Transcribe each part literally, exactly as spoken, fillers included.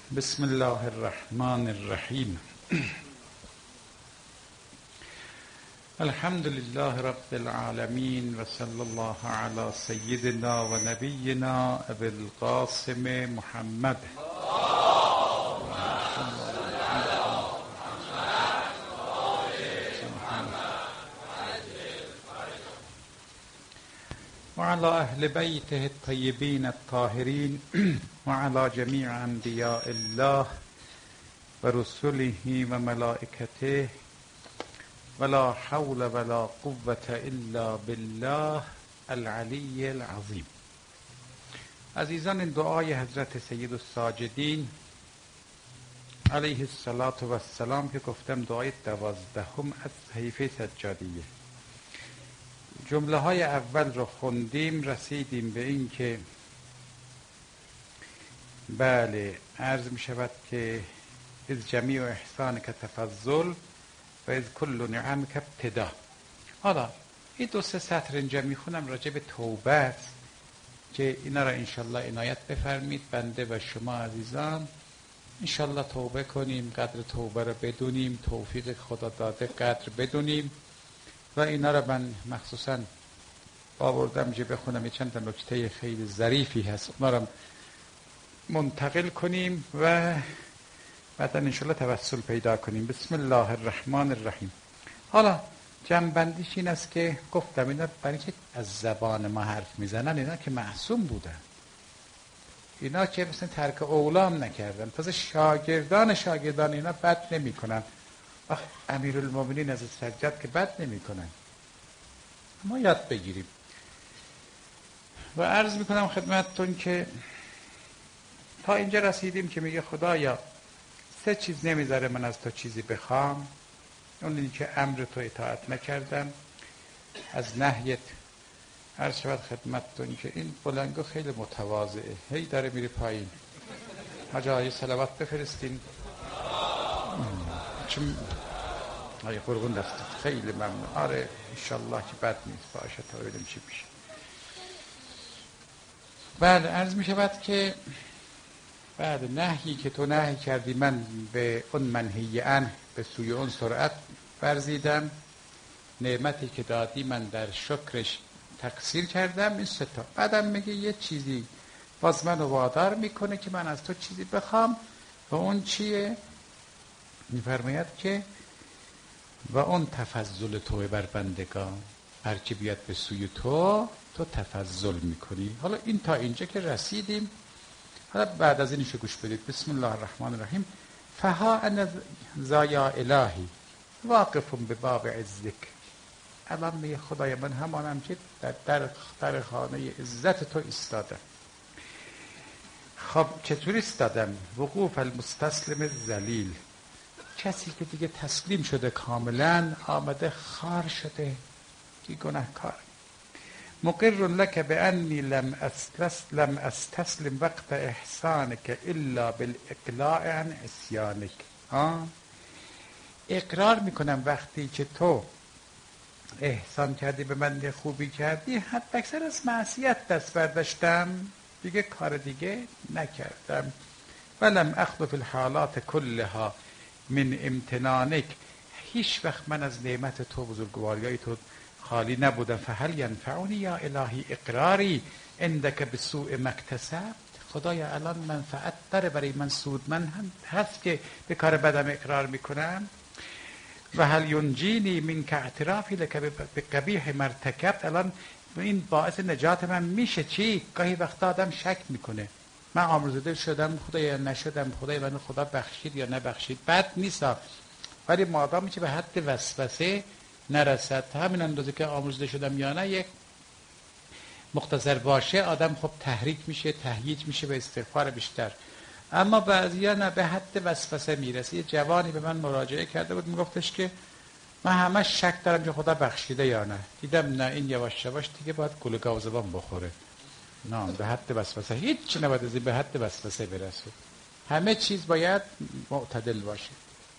بسم الله الرحمن الرحیم. الحمد لله رب العالمین و صلی الله علی سیدنا و نبینا ابی القاسم محمد و علی اهل بیته الطیبین الطاهرین و علی جمیع انبیاء الله و رسله و ملائکته ولا حول ولا قوة الا بالله العلی العظیم. عزیزان، این دعای حضرت سید الساجدین علیه الصلاة و السلام که گفتم دعای دوازدهم از صحیفه سجادیه. جمله های اول رو خوندیم، رسیدیم به این که بله عرض می شود که از جمیع احسان که تفضل و از کل نعم که ابتدا. حالا این دو سه سطر اینجا می خونم راجع به توبه است که اینا را انشالله عنایت بفرمید. بنده و شما عزیزان انشالله توبه کنیم، قدر توبه را بدونیم، توفیق خدا داده قدر بدونیم و اینا را من مخصوصا آوردم که بخونم. یه چند تا نکته خیلی ظریفی هست، اونا را منتقل کنیم و بعدا انشالله توسل پیدا کنیم. بسم الله الرحمن الرحیم. حالا جنبندیش این است که گفتم اینا برای که از زبان ما حرف میزنن، اینا که معصوم بودن، اینا که مثلا ترک اولام نکردن، تازه شاگردان شاگردان اینا بد نمی کنن. امیرالمومنین از سجاد که بد نمی کنن، ما یاد بگیریم. و عرض میکنم خدمتتون که تا اینجا رسیدیم که میگه خدایا سه چیز نمیذاره من از تو چیزی بخوام. اون اینی که امر تو اطاعت نکردم، از نهیت. عرض شود خدمتتون که این بلنگو خیلی متواضعه، هی داره میره پایین. حاجه آیه صلوات بفرستین. چون آیه قربون دستت خیلی ممنون. آره انشالله که بد نیست باشه تا ببینیم چی میشه. بله عرض میشود که بعد نهی که تو نهی کردی من به اون منهی عنه به سوی اون سرعت ورزیدم. نعمتی که دادی من در شکرش تقصیر کردم. این سه تا. بعدم میگه یه چیزی باز من وادار میکنه که من از تو چیزی بخوام و اون چیه؟ میفرماید که و اون تفضل توی بر بندگان، هرچی بیاد به سوی تو تو تفضل میکنی. حالا این تا اینجا که رسیدیم، حالا بعد از اینشو گوش بدید. بسم الله الرحمن الرحیم. فها انا زایا الهی واقفم به باب عزک. الان میگه خدای من همانم که در در, در خانه عزت تو ایستادم. خب چطور ایستادم؟ وقوف المستسلم الذلیل، کسی که دیگه تسلیم شده، کاملا آمده خار شده که گناهکار. مقر لك بانی لم استسلم استسلم وقت احسانك الا بالاقلاع عن عصیانک. ها اقرار میکنم وقتی که تو احسان کردی به من، خوبی کردی، حتی اکثر از معصیت دست برداشتم، دیگه کار دیگه نکردم. ولم اخذ فی الحالات کلها من امتنانک، هیچ وقت من از نعمت تو، بزرگواریای تو خالی نبودم. فهل ینفعنی یا الهی اقراری عندک بسوء مکتسبت. خدایا الان منفعت داره برای من، سود من هم هست که به کار بدم اقرار میکنم. و هل ینجینی من که اعترافی لک به قبیح مرتکبت. الان این باعث نجات من میشه چی؟ گاهی وقتا آدم شک میکنه من آمرزوده شدم خدایا نشدم، خدای من خدا بخشید یا نبخشید. بد نیستا، ولی مادامی که به حد وسوسه نرسد، همین اندازه که آمرزوده شدم یا نه یک مختصر باشه، آدم خب تحریک میشه، تهییج میشه به استغفار بیشتر. اما بعضیا نه، به حد وسوسه میرسه. یه جوانی به من مراجعه کرده بود، میگفتش که من همش شک دارم که خدا بخشیده یا نه. دیدم نه، این یواش یواش دیگه باید گل گاوزبان بخوره. نه، به حد وسوسه هیچ نباید از این به حد وسوسه برسه. همه چیز باید معتدل باشه.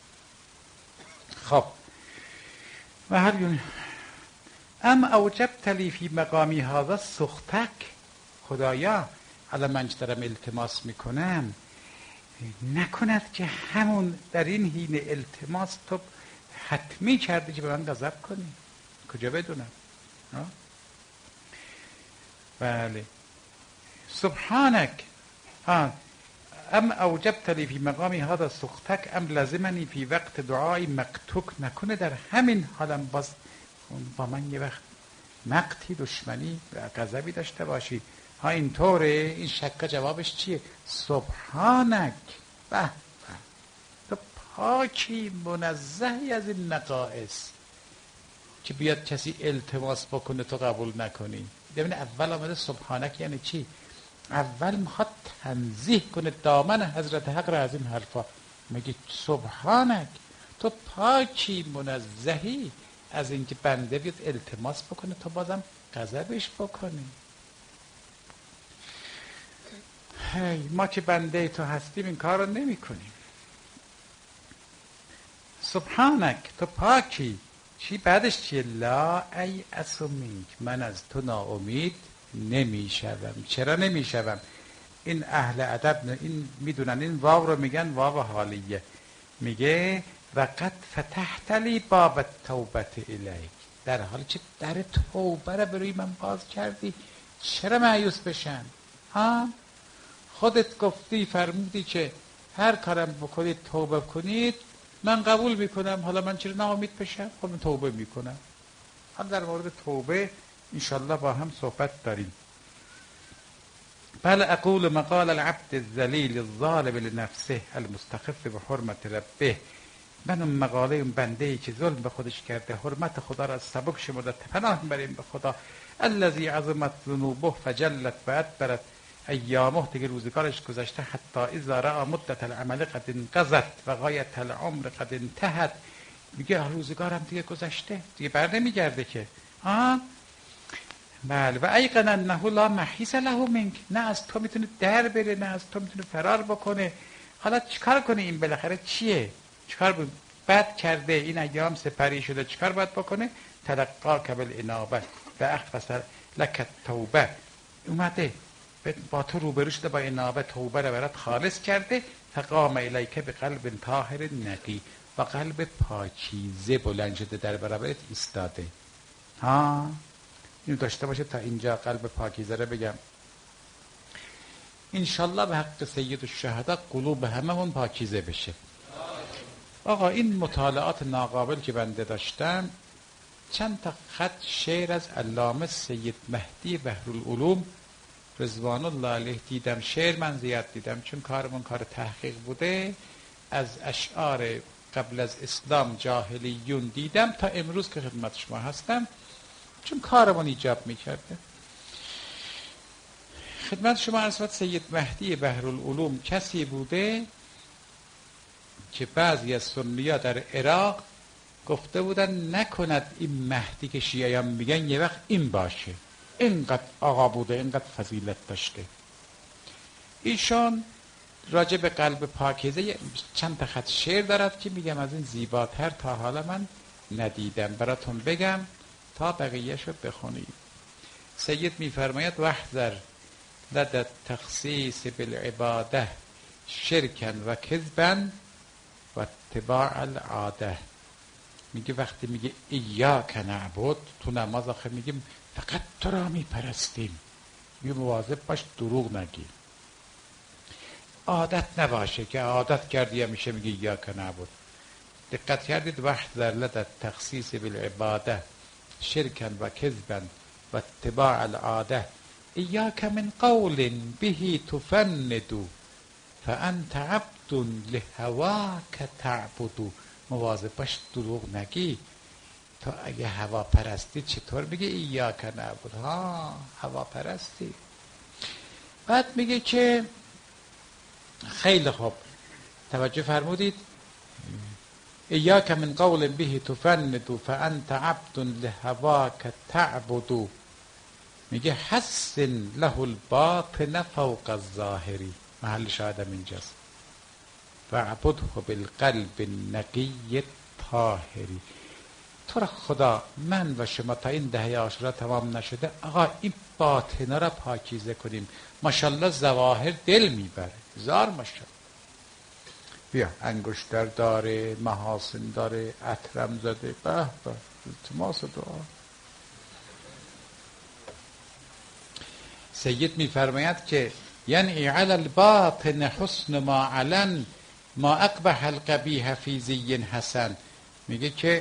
خب و هر یون ام اوجبت لی فی مقامی هذا سختک. خدایا الان من دارم التماس میکنم، نکند که همون در این حین التماس تو حتمی کردی که به من غضب کنی. کجا بدونم؟ آه؟ بله. سبحانک ها ام اوجبت لی فی مقامی هذا سختک ام لازمنی فی وقت دعای مقتوک. نکنه در همین حالم باز با من یه وقت مقتی، دشمنی، غضبی داشته باشی. ها اینطوره؟ این شکه جوابش چیه؟ سبحانک. به تو پاکی، منزهی از این نقائص که بیاد کسی التماس بکنه تو قبول نکنی. ببین اول آمده سبحانک یعنی چی؟ اول میخواد تنزیه کنه دامن حضرت حق را از این حرفا. میگه سبحانک تو پاکی، منزهی از اینکه بنده بیاد التماس بکنه تو بازم غضبش بکنی. هی ما که بنده تو هستیم این کار رو نمی کنیم. سبحانک تو پاکی. چی بعدش چیه؟ لا ای اسمینک من از تو ناامید نمی شوم. چرا نمی شوم؟ این اهل ادب این میدونن این واو رو میگن واو حالیه. میگه وقد فتحت لی باب التوبه الیک. در حالی که در توبه رو برای من باز کردی چرا مایوس بشم؟ ها خودت گفتی فرمودی که هر کارم بکنید توبه کنید من قبول میکنم. حالا من چرا ناامید بشم؟ خب من توبه میکنم. هم در مورد توبه انشالله با هم صحبت داریم. بل اقول مقال العبد الذلیل الظالم لنفسه المستخف به حرمت ربه. من اون مقاله اون بنده ای که ظلم به خودش کرده، حرمت خدا را از سبک شمرده، پناه بریم به خدا. الذی عظمت ذنوبه فجلت و ادبرت ایامه. دیگه روزگارش گذشته. حتی اذا رأى مدت العمل قد انقضت و غایت العمر قد انتهت. میگه روزگارم دیگه گذشته، دیگه بر نمیگرده که. ها بله. و ایقن انه لا محیص له منک. نه از تو میتونه در بره، نه از تو میتونه فرار بکنه. حالا چیکار کنه این بالاخره؟ چیه؟ چیکار بود؟ بد کرده، این ایام سپری شده، چیکار باید بکنه؟ تلقا کبل انابه و اخفص لک توبه. اومده با تو روبرو شده، با انابه توبه رو برات خالص کرده. فقام الیک به قلب طاهر نقی. و قلب پاکیزه بلند شده در برابرت ایستاده. ها اینو داشته باشه. تا اینجا قلب پاکیزه رو بگم انشالله به حق سید الشهدا قلوب هممون پاکیزه بشه. آقا این مطالعات ناقابل که بنده داشتم، چند تا خط شعر از علامه سید مهدی بحرالعلوم رضوان الله علیه دیدم. شعر من زیاد دیدم چون کارمون کار تحقیق بوده. از اشعار قبل از اسلام جاهلیون دیدم تا امروز که خدمت شما هستم چون کارمون ایجاب میکرده. خدمت شما عرض شود سید مهدی بحرالعلوم کسی بوده که بعضی از سنی‌ها در عراق گفته بودن نکند این مهدی که شیعیان میگن یه وقت این باشه. اینقدر آقا بوده، اینقدر فضیلت داشته. ایشان راجع به قلب پاکیزه چند تا خط شعر دارد که میگم از این زیباتر تا حالا من ندیدم. براتون بگم تا بقیه‌شو بخونید. سید میفرماید واحذر لدى التخصیص بالعباده شرکا و کذبا و اتباع العاده. میگه وقتی میگه ایاک نعبد تو نماز آخه میگیم فقط تو را میپرستیم، یه مواظب باش دروغ نگی. عادت نباشه که عادت کردی همیشه میگه ایاک نعبد. دقت کردید واحذر لدى التخصیص بالعباده شرکا و کذبا و اتباع العاده. ایاک من قول به تفند فانت عبد لهواک تعبد. مواظب باش دروغ نگی. تو اگه هوا پرستی چطور میگه ایاک نعبد؟ ها هوا پرستی. بعد میگه که خیلی خوب توجه فرمودید. ایاک من قول به تفند فانت عبد لهواک تعبد. میگه حسن له الباطن فوق الظاهری. محل شاهدم اینجاست. وعبده بالقلب النقی الطاهری. تو را خدا من و شما تا این دهه عاشورا تمام نشده آقا این باطنه را پاکیزه کنیم. ماشاءالله ظواهر دل میبره. زار ماشاءالله. بیا انگشتر داره، محاسن داره، عطرم زده، به به التماس دعا. سید میفرماید که یعنی علی الباطن حسن ما علن ما اقبح القبیح فی زی حسن. میگه که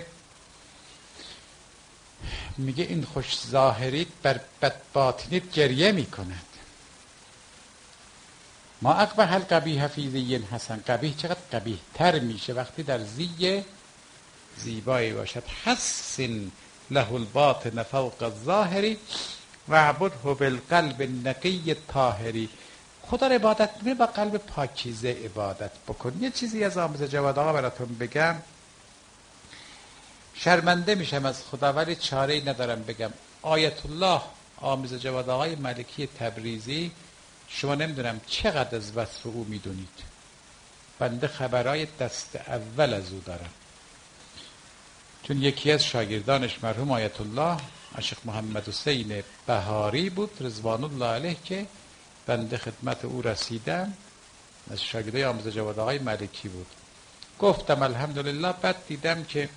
میگه این خوش ظاهریت بر بد باطنیت گریه میکند. ما اقبح القبیح فی زی حسن، قبیح چقدر قبیح تر میشه وقتی در زی زیبایی باشد. حسن له الباطن فوق الظاهری و عبده بالقلب النقی الطاهری. خدا رو عبادت کنی با قلب پاکیزه عبادت بکن. یه چیزی از آموز جواد آقا براتون بگم، شرمنده میشم از خدا ولی چاره ای ندارم بگم. آیت الله آموز جواد آقای ملکی تبریزی، شما نمیدونم چقدر از وصف او میدونید، بنده خبرای دست اول از او دارم. چون یکی از شاگردانش مرحوم آیت الله عاشق محمد حسین بهاری بود رضوان الله علیه که بنده خدمت او رسیدم، از شاگردای آموزه جواد آقای ملکی بود. گفتم الحمدلله. بعد دیدم که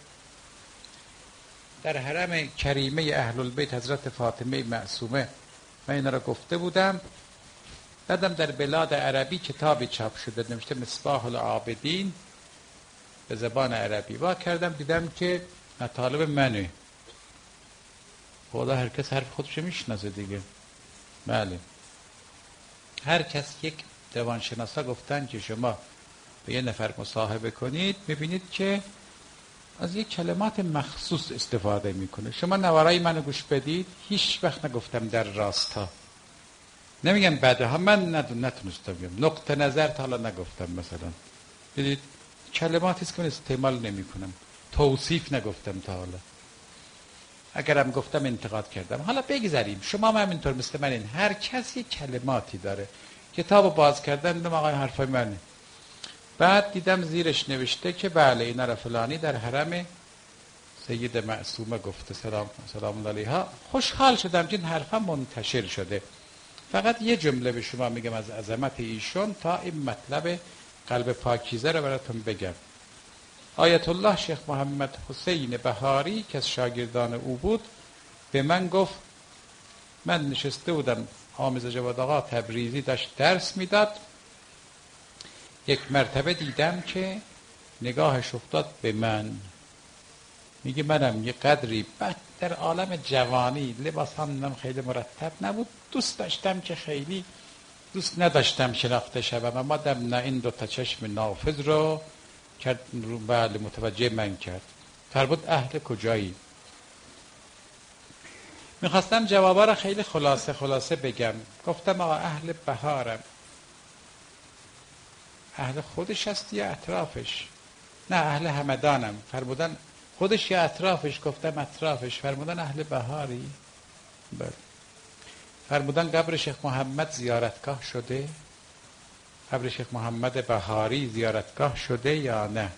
در حرم کریمه اهل البیت حضرت فاطمه معصومه من اینا را گفته بودم. بعدم در بلاد عربی کتابی چاپ شده نوشته مصباح العابدین به زبان عربی. وا کردم دیدم که مطالب منه. خدا هر کس حرف خودش میشناسه دیگه. بله، هر کس یک روانشناسا گفتن که شما به یه نفر مصاحبه کنید میبینید که از یک کلمات مخصوص استفاده میکنه. شما نوارای منو گوش بدید، هیچ وقت نگفتم در راستا، نمیگم بعدها من نتونستم بگم، نقطه نظر تا حالا نگفتم. مثلا بدید کلماتی است که من استعمال نمیکنم، توصیف نگفتم تا حالا. اگرم گفتم انتقاد کردم. حالا بگذاریم، شما هم همینطور مثل من این هر کسی کلماتی داره. کتاب باز کردن دیدم آقای حرفای منه. بعد دیدم زیرش نوشته که بله اینا را فلانی در حرم سید معصومه گفته سلام سلام علیها. خوشحال شدم که این حرفا منتشر شده. فقط یه جمله به شما میگم از عظمت ایشون تا این مطلب قلب پاکیزه رو براتون بگم. آیت الله شیخ محمد حسین بهاری که از شاگردان او بود به من گفت، من نشسته بودم حامد جواد آقا تبریزی داشت درس میداد، یک مرتبه دیدم که نگاهش افتاد به من. میگه منم یه قدری بعد در عالم جوانی لباسام خیلی مرتب نبود، دوست داشتم که خیلی دوست نداشتم شناخته شدم، اما دم نه این دو تا چشم نافذ رو کرد رو بله متوجه من کرد. فرمود اهل کجایی؟ میخواستم جوابا رو خیلی خلاصه خلاصه بگم. گفتم آقا اهل بهارم. اهل خودش هست یا اطرافش؟ نه اهل همدانم. فرمودن خودش یا اطرافش؟ گفتم اطرافش. فرمودن اهل بهاری؟ بله. فرمودن قبر شیخ محمد زیارتگاه شده؟ قبر شیخ محمد بهاری زیارتگاه شده یا نه؟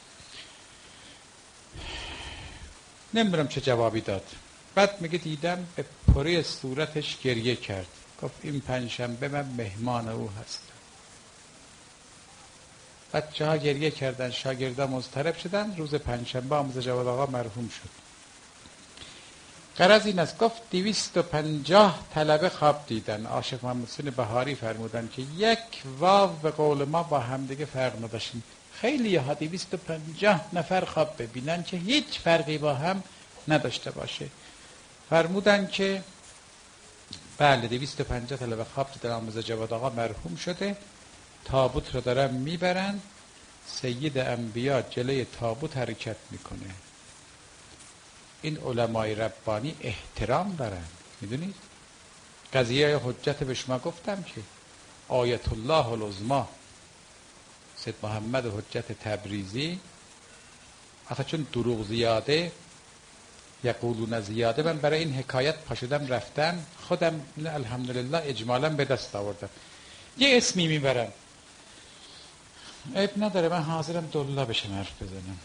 نمیدونم چه جوابی داد. بعد میگه دیدم به پره صورتش گریه کرد. گفت این پنجشنبه من مهمان او هستم. بچه ها گریه کردن، شاگردان مضطرب شدن. روز پنجشنبه آموزه جواد آقا مرحوم شد. غرض این است، گفت دویست و پنجاه طلبه خواب دیدن. عاشق محمد حسین بهاری فرمودن که یک واو به قول ما با هم دیگه فرق نداشتیم. خیلی ها دویست و پنجاه نفر خواب ببینن که هیچ فرقی با هم نداشته باشه. فرمودن که بله دویست و پنجاه طلبه خواب دیدن آموزه جواد آقا مرحوم شده، تابوت رو دارن میبرن، سید انبیا جلوی تابوت حرکت میکنه. این علمای ربانی احترام دارن. میدونید قضیه حجت به شما گفتم که آیت الله العظمی سید محمد حجت تبریزی آخه چون دروغ زیاده یقولون زیاده، من برای این حکایت پاشدم رفتم خودم الحمدلله اجمالا به دست آوردم. یه اسمی میبرم عیب نداره، من حاضرم دلا بشم حرف بزنم.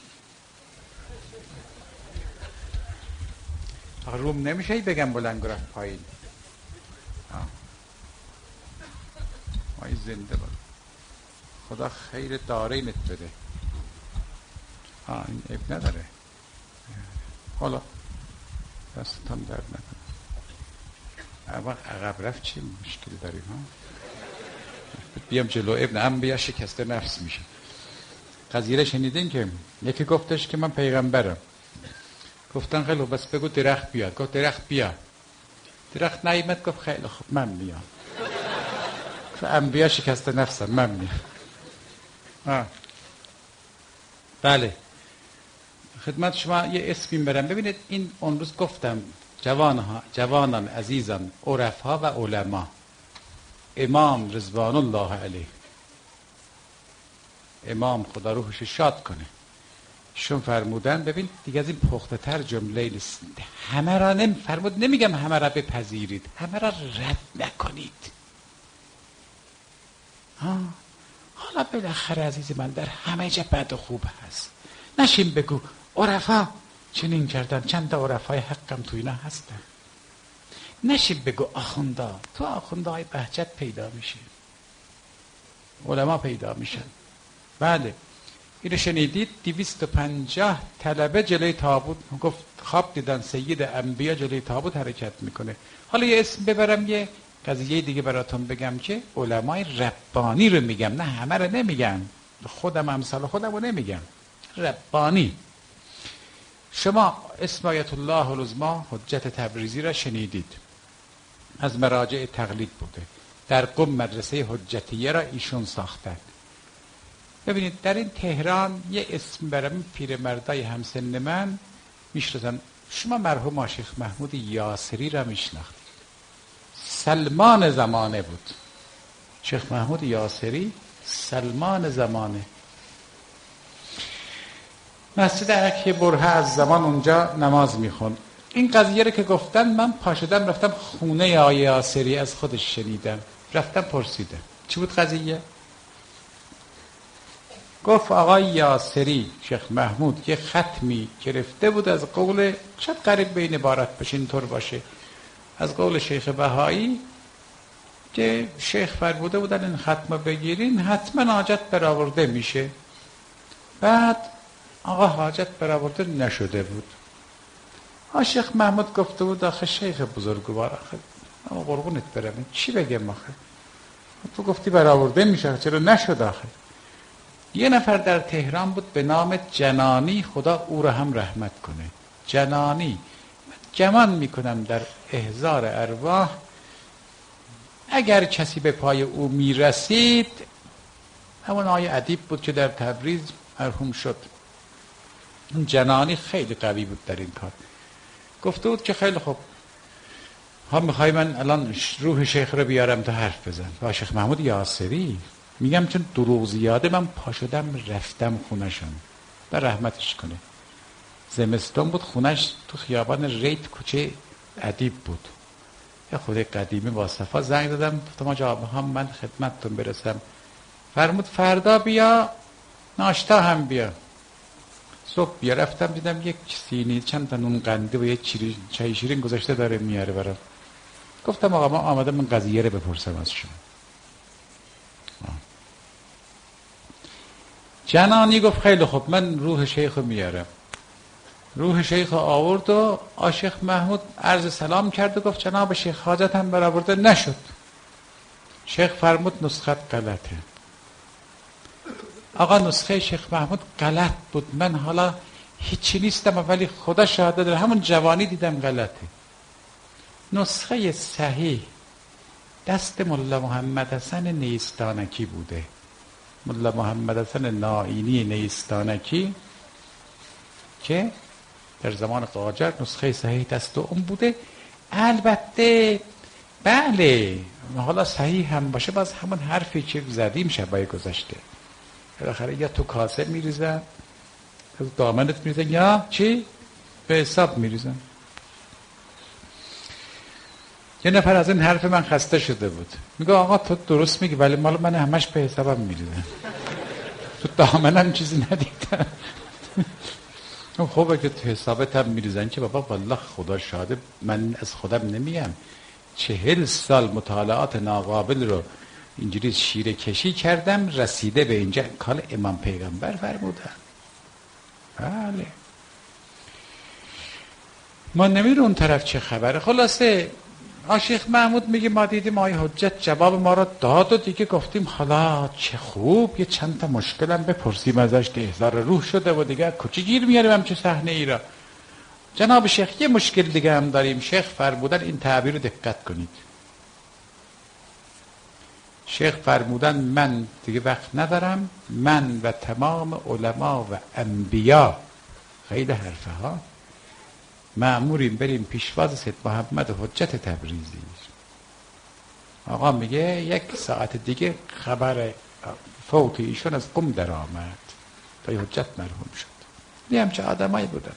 روم نمیشه ای بگم بلند رفت پایین. آی زنده بود. خدا خیر دارینت بده. آه این عیب نداره. حالا دستتان درد نکنه. اما عقب رفت چی مشکلی داریم ها؟ بیام جلو ابن انبیا شکسته نفس میشه. قضیه را شنیدین که یکی گفتش که من پیغمبرم. گفتن خیلی بس بگو درخت بیاد. گفت درخت بیا. درخت نیامد. گفت خیلی خوب من میام. انبیا شکسته نفسم من میام. آه. بله خدمت شما یه اسمی برم. ببینید این اون روز گفتم جوانها جوانان عزیزان عرفا و علما امام رضوان الله علیه امام خدا روحش شاد کنه شون فرمودن ببین دیگه از این پخته تر جمله نیست. همه را نمی فرمود نمیگم همه را بپذیرید همه را رد نکنید. ها حالا بالاخره عزیز من در همه جا بد و خوب هست. نشین بگو عرفا چنین کردن چند تا عرفای حقم تو اینا هستن. نشین بگو آخوندا تو آخوندا های بهجت پیدا میشه علما پیدا میشن. بله اینو شنیدید دویست و پنجاه طلبه جلوی تابوت گفت خواب دیدن سید انبیا جلوی تابوت حرکت میکنه. حالا یه اسم ببرم یه قضیه دیگه براتون بگم که علمای ربانی رو میگم نه همه رو نمیگم خودم امثال خودم رو نمیگم ربانی. شما اسم آیت الله العظمی حجت تبریزی را شنیدید از مراجع تقلید بوده در قم مدرسه حجتیه را ایشون ساختن. ببینید در این تهران یه اسم برام پیرمردای همسن من میشناسن. شما مرحوم شیخ محمود یاسری را میشناختید. سلمان زمانه بود. شیخ محمود یاسری سلمان زمانه. مسجد عکی برهه از زمان اونجا نماز میخوند. این قضیه رو که گفتن من پاشدم رفتم خونه آقای یاسری از خودش شنیدم. رفتم پرسیدم چی بود قضیه؟ گفت آقای یاسری شیخ محمود یه ختمی گرفته بود از قول شاید قریب به این عبارت باشه اینطور باشه از قول شیخ بهایی که شیخ فرموده بودن این ختم بگیرین حتما حاجت برآورده میشه. بعد آقا حاجت برآورده نشده بود. آقا شیخ محمود گفته بود آخه شیخ بزرگوار آخه اما قربونت برم چی بگم آخه تو گفتی برآورده میشه چرا نشد آخه. یه نفر در تهران بود به نام جنانی خدا او را هم رحمت کنه. جنانی گمان میکنم در احضار ارواح اگر کسی به پای او میرسید همون آقای ادیب بود که در تبریز مرحوم شد. اون جنانی خیلی قوی بود در این کار. گفته بود که خیلی خوب ها میخوای من الان روح شیخ رو بیارم تا حرف بزن. با شیخ محمود یاسری میگم چون دروغ زیاده من پا شدم رفتم خونشون و رحمتش کنه. زمستان بود خونش تو خیابان ریت کوچه ادیب بود. یا خود قدیمی با صفا زنگ دادم گفتم آقا هم من خدمتتون برسم. فرمود فردا بیا ناشتا هم بیا. صبح بیا رفتم دیدم یک سینی چند تا نون قنده و یک چای شیرین گذاشته داره میاره برام. گفتم آقا ما آمده من قضیه رو بپرسم از شما. جنانی گفت خیلی خوب من روح شیخ رو میارم. روح شیخ آورد و آشیخ محمود عرض سلام کرد و گفت جناب شیخ حاجت هم برآورده نشد. شیخ فرمود نسخت غلطه. آقا نسخه شیخ محمود غلط بود من حالا هیچی نیستم ولی خدا شاهده داره همون جوانی دیدم غلطه. نسخه صحیح دست ملا محمد حسن نیستانکی بوده. ملا محمد حسن نائینی نیستانکی که در زمان قاجار نسخه صحیح دست اون بوده. البته بله حالا صحیح هم باشه باز همون حرفی که زدیم شبای گذشته بالاخره یا تو کاسه میریزن یا تو دامنت میریزن یا چی؟ به حساب میریزن. یه نفر از این حرف من خسته شده بود میگه آقا تو درست میگی ولی مال من همش به حسابم میریزن تو دامنم چیزی ندیدم. خوبه که تو حسابت هم میریزن که بابا والله خدا شاهده من از خودم نمیم چهل سال مطالعات ناقابل رو اینجوری شیره کشی کردم رسیده به اینجا. کال امام پیغمبر فرمودن. بله ما نمیره اون طرف چه خبره. خلاصه شیخ محمود میگه ما دیدیم آقای حجت جواب ما را داد و دیگه گفتیم حالا چه خوب یه چند تا مشکلم بپرسیم ازش که احضار روح شده و دیگه کجا گیر میاریم همچه صحنه ای را. جناب شیخ یه مشکل دیگه هم داریم. شیخ فرمودن این تعبیر رو دقت کنید. شیخ فرمودن من دیگه وقت ندارم، من و تمام علما و انبیا، خیلی حرفه ها، مأموریم بریم پیشواز سید محمد حجت تبریزی. آقا میگه یک ساعت دیگه خبر فوت ایشون از قم در آمد تا حجت مرحوم شد. این همچه آدمایی بودن.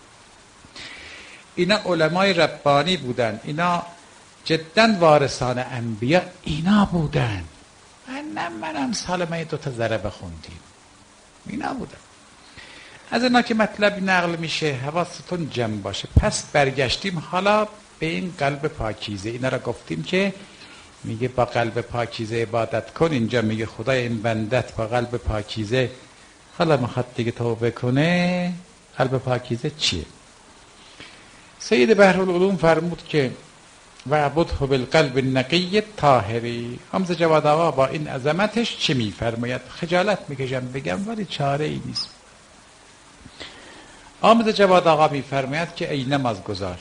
اینا علمای ربانی بودن، اینا جدا وارثان انبیا اینا بودن. من منم سالمه دوتا ضربه خوندیم اینا بودن. از اینا که مطلب نقل میشه حواستون جمع باشه. پس برگشتیم حالا به این قلب پاکیزه. اینا را گفتیم که میگه با قلب پاکیزه عبادت کن. اینجا میگه خدای این بندت با قلب پاکیزه حالا میخواد دیگه توبه کنه. قلب پاکیزه چیه؟ سید بحرالعلوم فرمود که وعبده بالقلب النقی طاهری. حمزه جواد آقا با این عظمتش چه میفرماید؟ خجالت میکشم بگم ولی چاره ای نیست. حمزه جواد آقا میفرماید که ای نمازگزار،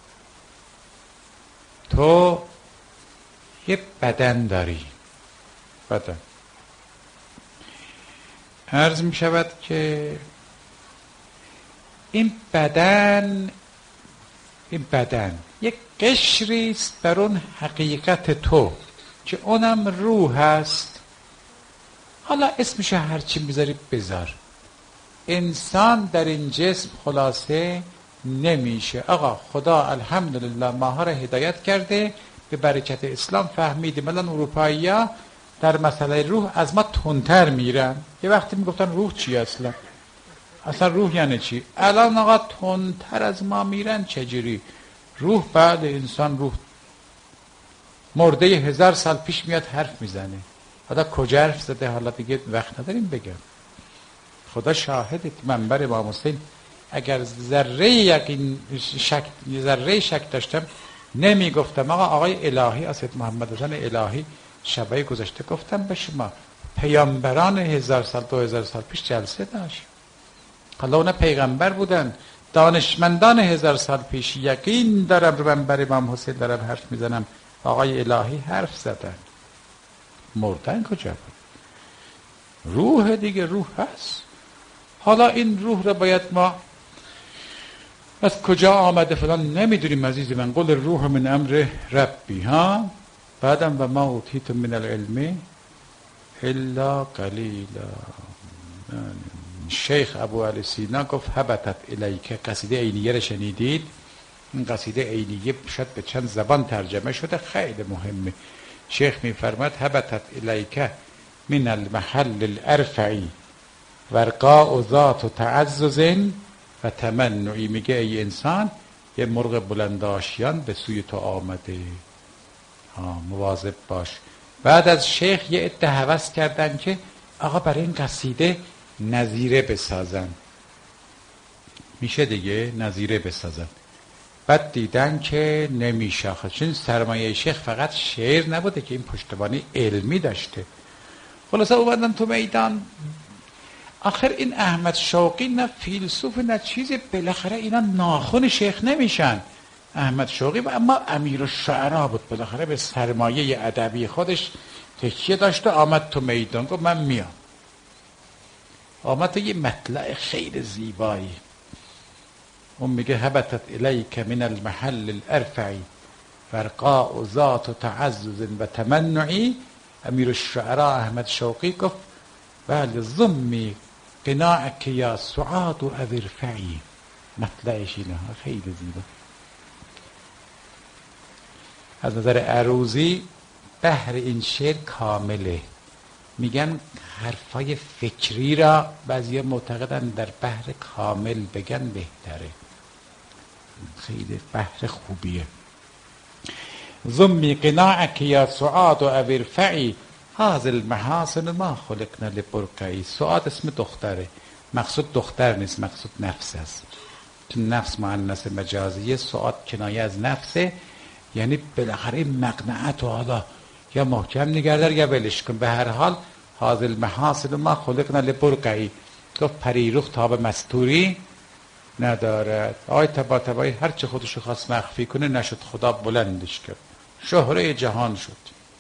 تو یه بدن داری. بدن عرض میشود که این بدن این بدن یک قشری است بر اون حقیقت تو که اونم روح است. حالا اسمش هرچی میذاری بذار. انسان در این جسم خلاصه نمیشه. آقا خدا الحمدلله ماها را هدایت کرده، به برکت اسلام فهمیدیم الان اروپایی ها در مسئله روح از ما تندتر میرن. یه وقتی میگفتن روح چی اصلا اصلا روح یعنی چی؟ الان آقا تندتر از ما میرن. چجوری روح؟ بعد انسان روح مرده هزار سال پیش میاد حرف میزنه. حالا کجا حرف زده؟ حالا دیگه وقت نداریم بگم. خدا شاهده منبر امام حسین اگر ذره یقین شک ذره شک داشتم نمیگفتم آقا آقای الهی اسید محمد حسین الهی شبای گذشته گفتم به شما پیامبران هزار سال دو هزار سال پیش جلسه داشت. حالا اونا پیغمبر بودن، دانشمندان هزار سال پیش. یقین دارم رو منبر امام حسین دارم حرف میزنم. آقای الهی حرف زدن. مردن کجا بود؟ روح دیگه، روح هست. حالا این روح رو باید ما از کجا آمده فلان نمیدونیم عزیز من. قل روح من امر ربی ها. بعدم و ما اوتیت من العلم الا قلیلا. شیخ ابو علی سینا گفت هبتت الیک. قصیده عینیه رو شنیدید؟ این قصیده عینیه شد به چند زبان ترجمه شده، خیلی مهمه. شیخ میفرماد هبتت الیک من المحل الارفعی ورقاء ذات و تعزز و تمنعی. میگه ای انسان یه مرغ بلنداشیان به سوی تو آمده، مواظب باش. بعد از شیخ یه عده هوس کردن که آقا برای این قصیده نظیره بسازن. میشه دیگه نظیره بسازن. بعد دیدن که نمیشه. چون سرمایه شیخ فقط شعر نبوده که این پشتوانه علمی داشته. خلاصه اومدن تو میدان. آخر این احمد شوقی نه فیلسوف نه چیزی، بالاخره اینا ناخن شیخ نمیشن. احمد شوقی و اما امیرالشعراء بود، بالاخره به سرمایه ادبی خودش تکیه داشته. آمد تو میدان گفت من میام. آمد تو یه مطلع خیلی زیبایی. اون میگه هبتت الیک من المحل الارفعی ورقاء ذات و تعزز و تمنعی. امیرالشعراء احمد شوقی گفت بله ضمی قناعک یا سعاد و اذرفعی. مطلعش اینه خیلی زیبا. از نظر عروضی بحر این شعر کامله. میگن حرفای فکری را بعضی معتقدن در بحر کامل بگن بهتره. خیلی بحر خوبیه. ضمی قناعک یا سعاد و اذرفعی هذا المحاسن ما خلقنا لبرقعی. سعاد اسم دختره، مقصود دختر نیست، مقصود نفس است. چون نفس مؤنث مجازیه، سعاد کنایه از نفسه، یعنی بالاخره این مقنعت و حالا یا محکم نگردار یا ولش کن. به هر حال هذا المحاسن ما خلقنا لبرقعی. گفت پریرخ تاب مستوری ندارد. آی تبا تبایی هر چه خودشو خواست مخفی کنه نشد، خدا بلندش کرد، شهره جهان شد.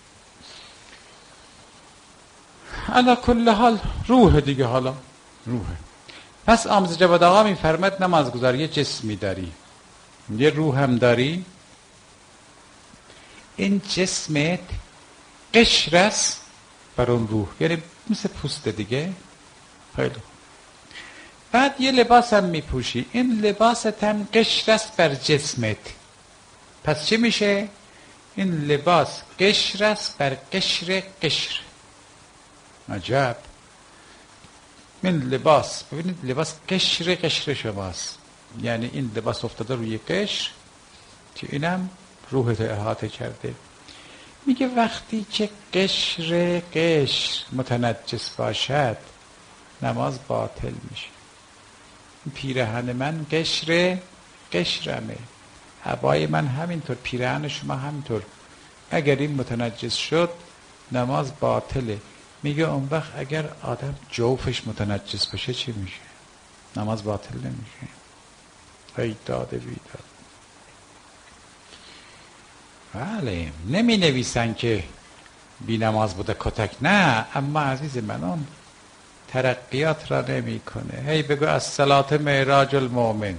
علا کل حال روح دیگه، حالا روحه. پس آموزه جواد آقا میفرمد نمازگزار یه جسمی داری، یه روح هم داری. این جسمت قشر است بر اون روح، یعنی مثل پوست دیگه. خیلی بعد یه لباس هم میپوشی، این لباست هم قشر است بر جسمت. پس چی میشه؟ این لباس قشر است بر قشر قشر. عجب. این لباس، ببینید لباس قشر قشر شماست، یعنی این لباس افتاده روی قشر که اینم روحت احاطه کرده. میگه وقتی که قشر قشر متنجس باشد نماز باطل میشه. پیرهن من قشر قشرمه، عبای من همینطور، پیرهن شما همینطور. اگر این متنجس شد نماز باطله. میگه اون وقت اگر آدم جوفش متنجس بشه چی میشه؟ نماز باطل نمیشه. ای داده بیداد. بله نمی نویسن که بی نماز بوده کتک، نه، اما عزیز من اون ترقیات را نمی کنه. هی بگو از صلات معراج المؤمن.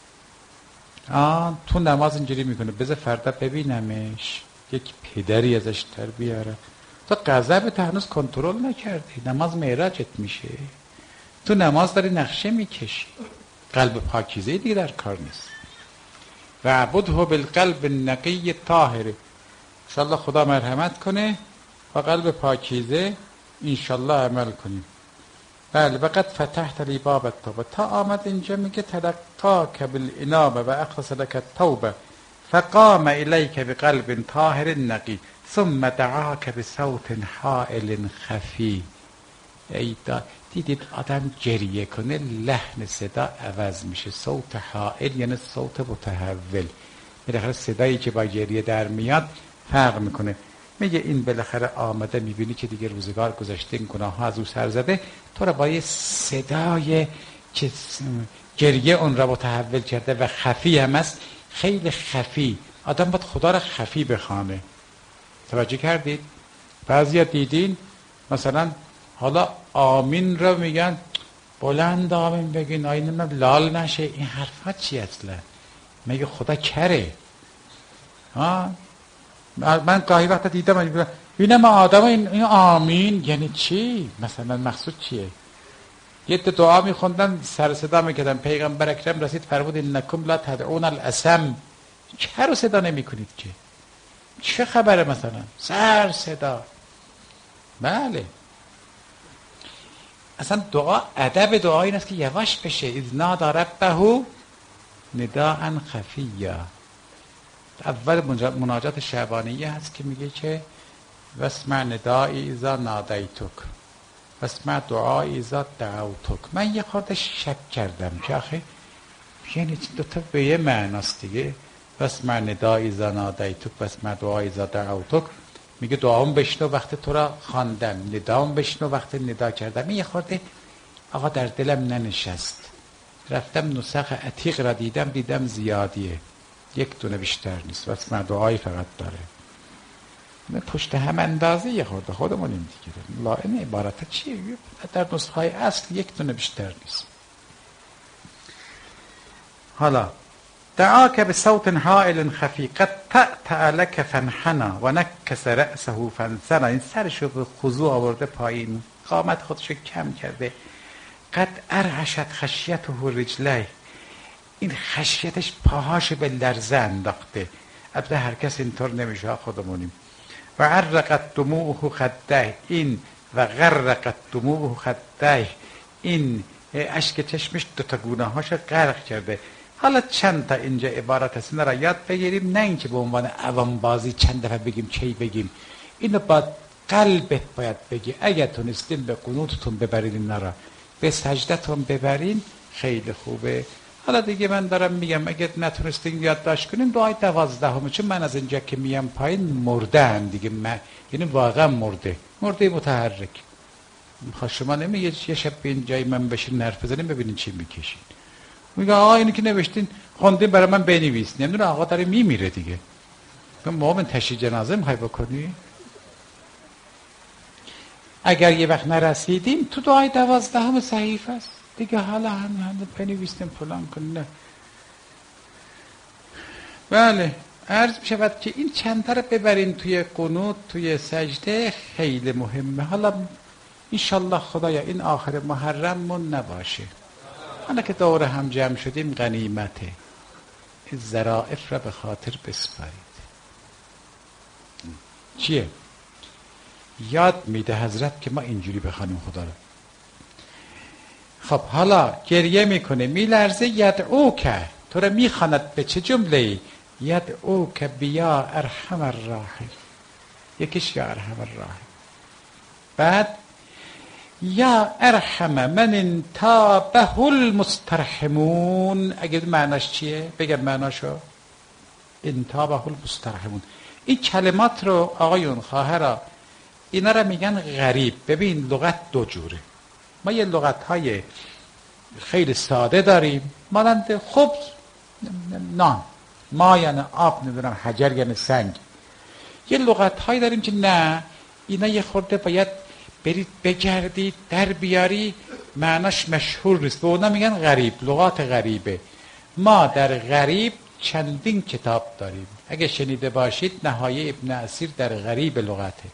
آه تو نماز اینجوری میکنه، بذار فردا ببینمش، یک پدری ازش در بیاره. تو غضبت هنوز کنترل نکردی، نماز معراجت میشه. تو نماز داری نقشه میکشی، قلب پاکیزه دیگه در کار نیست. و عبده بالقلب النقی الطاهر. انشالله خدا مرحمت کنه و قلب پاکیزه انشالله عمل کنیم. بله وقت فتحت لی باب التوبه. تا آمد اینجا میگه تلقاک بالانابه و اخلص لک التوبه فقام الیک بقلب طاهر نقی ثم دعاک بصوت حائل خفی. ای دا دیدید آدم گریه کنه لحن صدا عوض میشه. صوت حائل یعنی صوت متحول، بالاخره صدایی که با گریه در میاد فرق میکنه. میگه این بالاخره آمده، میبینی که دیگه روزگار گذشته، این گناه ها از او سر زده، تو را با یه صدای که گریه اون را متحول کرده و خفی هم است، خیلی خفی. آدم باید خدا را خفی بخوانه. توجه کردید؟ بعضیا دیدین مثلا حالا آمین را میگن بلند آمین بگین، آینه لال نشه. این حرفا چی اصلا؟ میگه خدا کره. ها من گاهی وقتا دیدم ببینم آدم این, این آمین یعنی چی؟ مثلا مقصود چیه؟ یه دعا میخوندن سر صدا میکردن، پیغمبر اکرم رسید فرمود انکم لا تدعون الاسم. چه رو صدا نمیکنید که؟ چه خبره مثلا؟ سر صدا. بله اصلا دعا، ادب دعا این است که یواش بشه. اذ نادى ربه نداء خفیا. اول مناجات شعبانیه هست که میگه که واسمع ندایی اذا نادیتک واسمع دعایی اذا دعوتک. من یه خورده شک کردم که آخه یعنی دوتا به یه معناست دیگه. واسمع ندایی اذا نادیتک واسمع دعایی اذا دعوتک. میگه دعام بشنو وقت تو را خواندم، ندام بشنو وقت ندا کردم. یه خورده آقا در دلم ننشست. رفتم نسخ عتیق را دیدم، دیدم زیادیه، یک دونه بیشتر نیست، واسمع دعایی فقط داره. پشت هم اندازه یه خورده خودمونیم دیگه. لا این عبارت چیه؟ در نسخه های اصل یک دونه بیشتر نیست. حالا دعاک بصوت حائل خفی قد تأتأ لک فانحنی و نکس رأسه فانثنی. این سرشو به خضوع آورده پایین، قامت خودشو کم کرده. قد ارعشت خشیته رجلی. این خشیتش پاهاشو به لرزه انداخته. البته هر کس اینطور نمیشه، خودمونیم. و عرقت دموعه خده. این و غرقت دموعه خده. این اشک چشمش دوتا گونه هاشو غرق کرده. حالا چند تا اینجا عبارت هست، اینا را یاد بگیریم، نه اینکه به عنوان عوام بازی چند دفعه بگیم چی بگیم. اینو با قلبت باید بگی اگه تونستین به قنوتتون ببرین اینا را، به سجدتون ببرین، خیلی خوبه. حالا دیگه من دارم میگم اگه نتونستین یادداشت کنین دعای دوازدهم، چون من از اینجا که میام پایین مرده هم دیگه، من یعنی واقعا مرده، مرده متحرک. میخواد شما نمیگه یه شب به این جای من بشین حرف بزنین ببینین چی میکشین. میگه آقا اینو که نوشتین خوندین برای من بنویس. نمیدونه آقا داره میمیره دیگه. مومن تشییع جنازه میخوای بکنی؟ اگر یه وقت نرسیدیم تو دعای دوازدهم صحیفه است دیگه، حالا هم هم بنویسیم فلان کنیم. نه بله، عرض می شود که این چند تا رو ببرین توی قنوت، توی سجده، خیلی مهمه. حالا انشالله خدایا این آخر محرممون نباشه، حالا که دور هم جمع شدیم غنیمته، این ظرائف را به خاطر بسپارید. چیه؟ یاد میده حضرت که ما اینجوری بخوانیم خدا رو. خب حالا گریه میکنه، میلرزه، یدعوک، تو رو میخواند به چه جمله؟ یدعوک بیا ارحم الراحم، یکیش یا ارحم الراحم، بعد یا ارحم من انتابه المسترحمون. اگه معناش چیه؟ بگم معناشو. انتابه المسترحمون، این کلمات رو آقایون خواهرا اینا رو میگن غریب. ببین لغت دو جوره، ما یه لغت های خیلی ساده داریم مانند خبز، نان، ما یعنی آب، نمیدونم حجر یعنی سنگ. یه لغت هایی داریم که نه، اینا یه خورده باید برید بگردید در بیاری، معناش مشهور نیست، به اونا میگن غریب، لغات غریبه. ما در غریب چندین کتاب داریم، اگه شنیده باشید نهایه ابن اسیر در غریب لغته،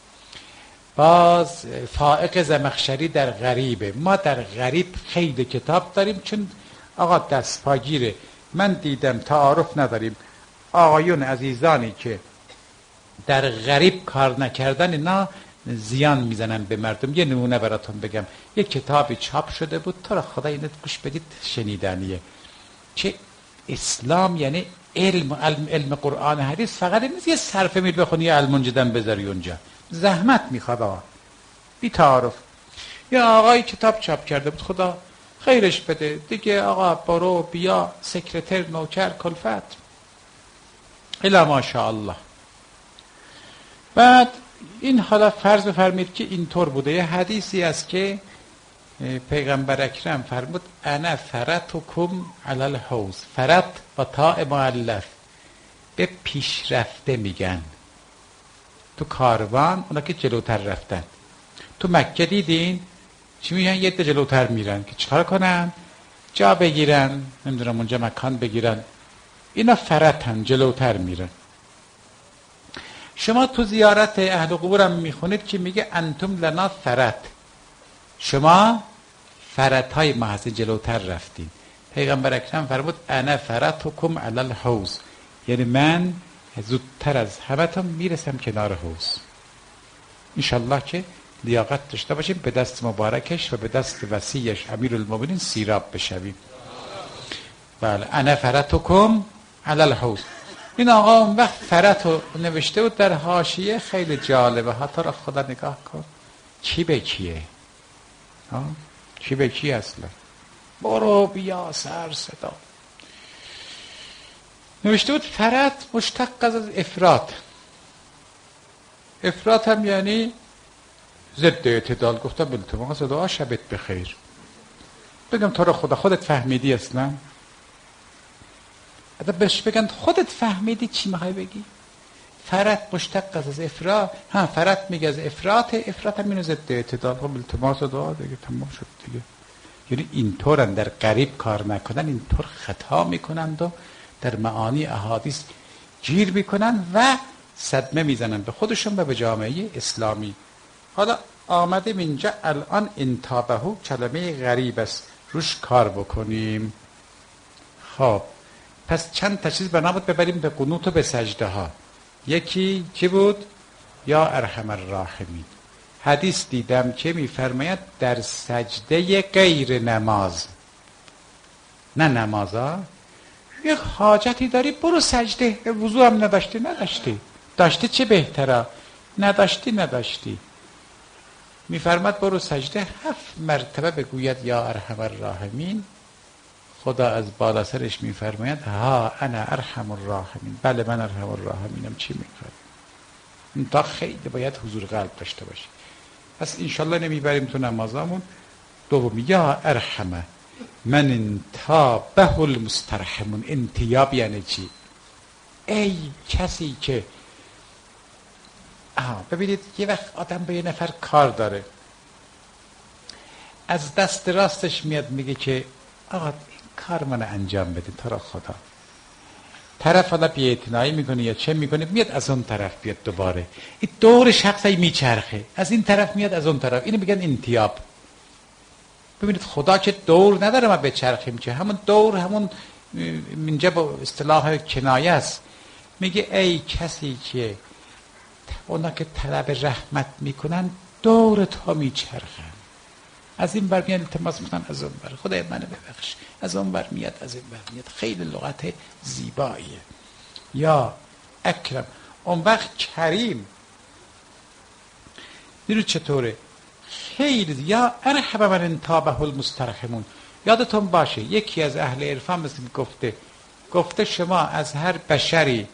باز فائق زمخشری در غریبه. ما در غریب خیلی کتاب داریم، چون آقا دست پاگیره. من دیدم تعارف نداریم، آقایون عزیزانی که در غریب کار نکردن اینا زیان میزنن به مردم. یه نمونه براتون بگم، یه کتابی چاپ شده بود، تو را خدا اینت گوش بدید شنیدنیه، چه اسلام یعنی علم، علم, علم قرآن حدیث فقط نیست یه صرفه میل بخونی یه المنجدن بذاری اونجا، زحمت میخواد آقا، بی تعارف. یه آقای کتاب چاپ کرده بود، خدا خیرش بده دیگه، آقا برو بیا سکرتر نوکر کلفت الا ماشاءالله. بعد این حالا فرض بفرمید که اینطور بوده. یه حدیثی است که پیغمبر اکرم فرمود انا فرتکم علی الحوض، فرت با تاء مؤلف، به پیشرفته میگن تو کاروان، اونا که جلوتر رفتن. تو مکه دیدین چی میگن؟ یه ده جلوتر میرن که چیکار کنن؟ جا بگیرن، نمیدونم اونجا مکان بگیرن. اینا فرتن، جلوتر میرن. شما تو زیارت اهل قبور هم میخونید که میگه انتم لنا فرت، شما فرت های ما هستی، جلوتر رفتین. پیغمبر اکرم فرمود انا فرتکم علی الحوض، یعنی من زودتر از همتون میرسم کنار حوض. انشالله که لیاقت داشته باشیم به دست مبارکش و به دست وصیش امیرالمومنین سیراب بشویم. بله، انا فرتکم علی الحوض. این آقا اون وقت فرت رو نوشته بود در حاشیه، خیلی جالبه. حتی را خدا نگاه کن کی به کیه، کی به کی اصلا. برو بیا سر صدا نوشته بود. فرت مشتق از افراط، افراط هم یعنی ضد اعتدال. گفتم بالتماس دعا شبت بخیر. بگم تو را خدا خودت فهمیدی اصلا؟ اگه بهش بگن خودت فهمیدی چی میخوای بگی؟ فرت مشتق از افراط، ها فرت میگه از افراط، افراط هم اینو ضد اعتدال. خب بالتماس دعا دیگه تمام شد دیگه. یعنی اینطورن در قریب کار نکنن، اینطور خطا میکنند و در معانی احادیث گیر میکنن و صدمه میزنن به خودشون و به جامعه اسلامی. حالا آمدیم اینجا الان انتابهو کلمه غریب است، روش کار بکنیم. خب پس چند تا چیز بنا بود ببریم به قنوت و به سجده ها. یکی چی بود؟ یا ارحم الراحمین. حدیث دیدم که میفرماید در سجده غیر نماز، نه نمازا، یک حاجتی داری برو سجده، وضو هم نداشتی نداشتی داشتی چه بهتره، نداشتی نداشتی. میفرماد برو سجده هفت مرتبه بگوید یا ارحم الراحمین. خدا از بالا سرش میفرماید ها انا ارحم الراحمین. بله من ارحم الراحمینم. چی میخواد؟ این تا خیلی باید حضور قلب داشته باشی. پس انشالله نمیبریم تو نمازامون. دومی یا ارحمه من انتابه المسترحمون. انتیاب یعنی چی؟ ای کسی که آها ببینید یه وقت آدم به یه نفر کار داره، از دست راستش میاد میگه که آقا این کار منو انجام بده تو را خدا. طرف حالا بی‌اعتنایی میکنه یا چه میکنه، میاد از اون طرف بیاد دوباره، این دور شخص میچرخه، از این طرف میاد از اون طرف. اینو میگن انتیاب. ببینید خدا که دور نداره ما بچرخیم، که همون دور همون اینجا با اصطلاح کنایه است. میگه ای کسی که اونا که طلب رحمت میکنن دور تا میچرخن، از این بر میاد التماس میکنن از اون بر، خدای منو ببخش، از اون بر میاد از این بر میاد. خیلی لغت زیباییه. یا اکرم. اون وقت کریم دیرو چطوره؟ خیلی. یا ارحم من انتابه المسترحمون. یادتون باشه یکی از اهل عرفان مثل گفته گفته شما از هر بشری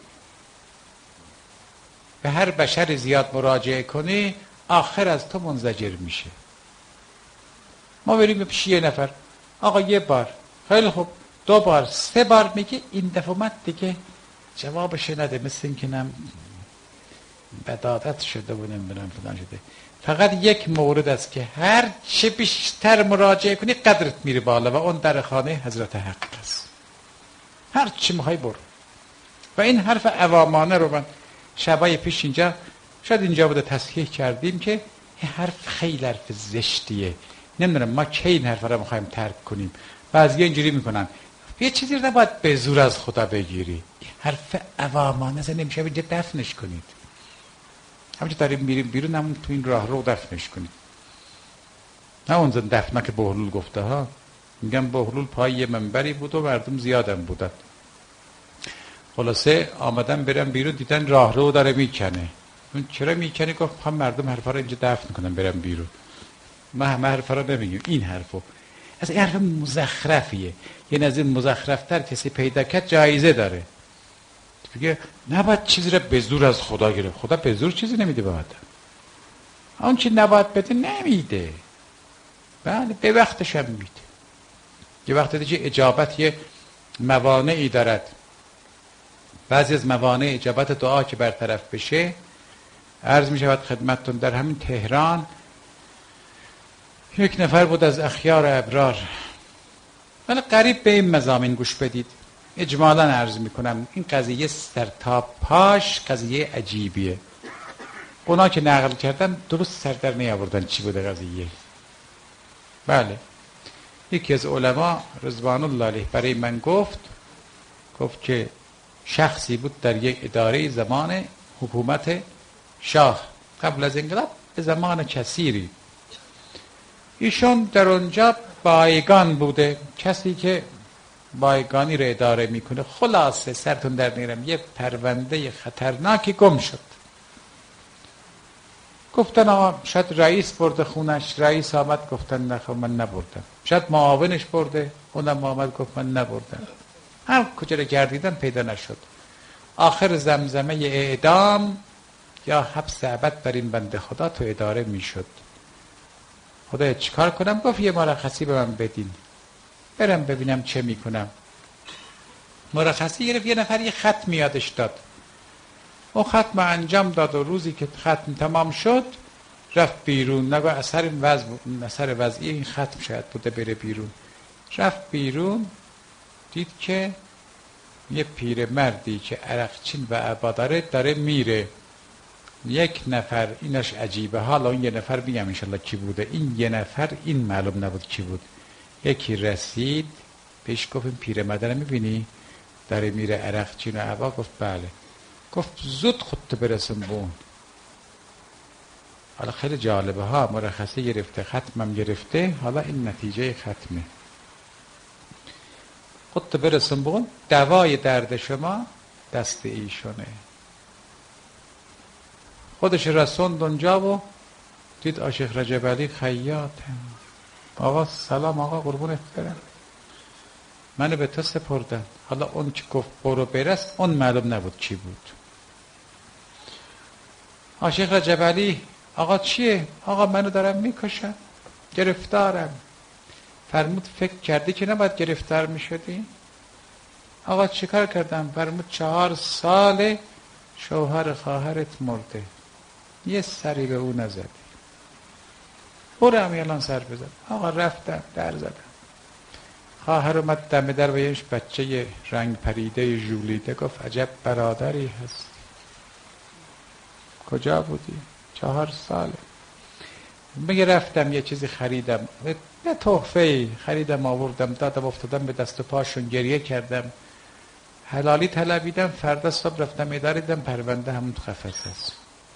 به هر بشری زیاد مراجعه کنی آخر از تو منزجر میشه. ما بریم پیش یه نفر، آقا یه بار، خیلی خوب، دو بار، سه بار، میگه این دفعه من دیگه جوابش نده، مثل این که نم بدادت شده و نمیدونم فلان شده. فقط یک مورد است که هر چه بیشتر مراجعه کنی قدرت میره بالا و اون در خانه حضرت حق است. هر چی میخوای برو. و این حرف عوامانه رو من شبای پیش اینجا شاید اینجا بوده تصحیح کردیم که این حرف خیلی حرف زشتیه. نمیدونم ما کی این حرف رو میخوایم ترک کنیم. بعضی اینجوری میکنن یه چیزی رو نباید به زور از خدا بگیری. این حرف عوامانه است، نمیشه اینجا دفنش کنید. همونجا داریم میریم بیرون همون تو این راه رو دفنش کنید. نه اون دفنه که بهلول گفته ها. میگم بهلول پای یه منبری بود و مردم زیادم بودن. خلاصه آمدن برم بیرون دیدن راه رو داره میکنه. اون چرا میکنه؟ گفت هم مردم حرفا رو اینجا دفن کنن برم بیرون. ما همه حرفا رو نمیگیم. این حرفو از این حرف مزخرفیه. یعنی از این مزخرفتر کسی پیدا کرد جایزه داره. میگه نباید چیزی رو به زور از خدا گرفت. خدا به زور چیزی نمیده به آدم. اون چی نباید بده نمیده. بله به وقتش هم میده. یه وقت دیگه اجابت یه موانعی دارد. بعضی از موانع اجابت دعا که برطرف بشه، عرض می شود خدمتتون در همین تهران یک نفر بود از اخیار ابرار. ولی قریب به این مضامین گوش بدید. اجمالاً عرض می کنم این قضیه سر تا پاش قضیه عجیبیه. اونا که نقل کردن درست سر در نیاوردن چی بوده قضیه. بله یکی از علما رضوان الله علیه برای من گفت گفت که شخصی بود در یک اداره زمان حکومت شاه قبل از انقلاب به زمان کثیری. ایشون در اونجا بایگان بوده، کسی که بایگانی رو اداره میکنه. خلاصه سرتون در نیرم یه پرونده خطرناکی گم شد. گفتن آقا شاید رئیس برده خونش. رئیس آمد گفتن نه من نبردم. شاید معاونش برده، اونم آمد گفت من نبردم. هر کجا رو گردیدن پیدا نشد. آخر زمزمه اعدام یا حبس ابد بر این بنده خدا تو اداره میشد. خدا چیکار کنم؟ گفت یه مرخصی به من بدین برم ببینم چه میکنم. مرخصی گرفت. یه نفر یه ختم یادش داد. اون ختم انجام داد و روزی که ختم تمام شد رفت بیرون. نگاه اثر وضع اثر وضعی این ختم شاید بوده بره بیرون. رفت بیرون دید که یه پیرمردی که عرقچین و عبا داره داره میره. یک نفر اینش عجیبه. حالا اون یه نفر میگم انشالله کی بوده. این یه نفر این معلوم نبود کی بود. یکی رسید پیش گفت این پیرمرد رو میبینی داره میره عرقچین و عبا؟ گفت بله. گفت زود خودتو برسون به اون. حالا خیلی جالبه ها. مرخصی گرفته ختمم گرفته. حالا این نتیجه ختمه. خودتو برسون به اون. دوای درد شما دست ایشونه. خودش رسوند اونجا و دید آشیخ رجب علی خیاطه. آقا سلام آقا قربونت برم، منو به تو سپردن. حالا اون که گفت برو برس اون معلوم نبود کی بود. آشیخ رجب علی آقا چیه؟ آقا منو دارم میکشن، گرفتارم. فرمود فکر کردی که نباید گرفتار میشدی؟ آقا چیکار کردم؟ فرمود چهار سال شوهر خواهرت مرده، یه سری به او نزدی، برو همین الان سر بزن. آقا رفتم در زدم، خواهر اومد دم در و یهش بچه رنگ پریده ژولیده. گفت عجب برادری هست، کجا بودی؟ چهار ساله. میگه رفتم یه چیزی خریدم، یه تحفه خریدم آوردم دادم، افتادم به دست و پاشون، گریه کردم، حلالی طلبیدم. فردا صبح رفتم اداره دیدم پرونده همون تو قفس هست.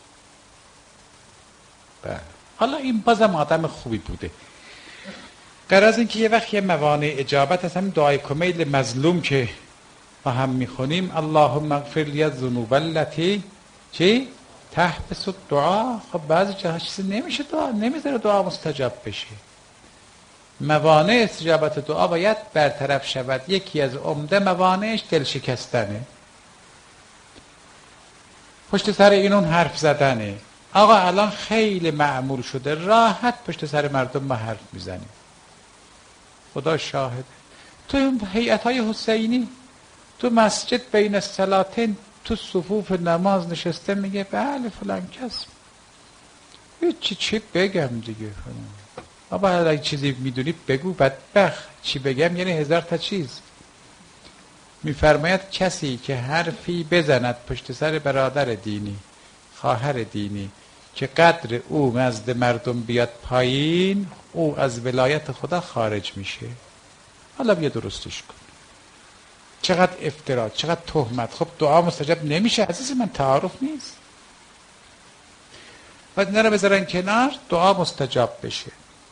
بله حالا این بازم آدم خوبی بوده. غرض این که یه وقت یه موانع اجابت هست، همین دعای کمیل مظلوم که ما هم میخونیم اللهم اغفر لی الذنوب التي چی؟ تحبس الدعا. خب بعضی جاها چیزی نمیشه دعا، نمیذاره دعا مستجاب بشه. موانع استجابت دعا باید برطرف شود. یکی از عمده موانعش دل شکستنه، پشت سر اینون حرف زدنه. آقا الان خیلی معمول شده راحت پشت سر مردم ما حرف میزنیم. خدا شاهد، تو این هیئت‌های حسینی تو مسجد بین الصلاتین تو صفوف نماز نشسته میگه بله فلان کس، چی چی بگم دیگه. بابا اگه چیزی میدونی بگو. بدبخت چی بگم یعنی هزار تا چیز. میفرماید کسی که حرفی بزند پشت سر برادر دینی، خواهر دینی، که قدر او نزد مردم بیاد پایین، او از ولایت خدا خارج میشه. حالا بیا درستش کن. چقدر افترا، چقدر تهمت. خب دعا مستجاب نمیشه عزیز من، تعارف نیست. باید اینا رو بذارن کنار، دعا مستجاب بشه.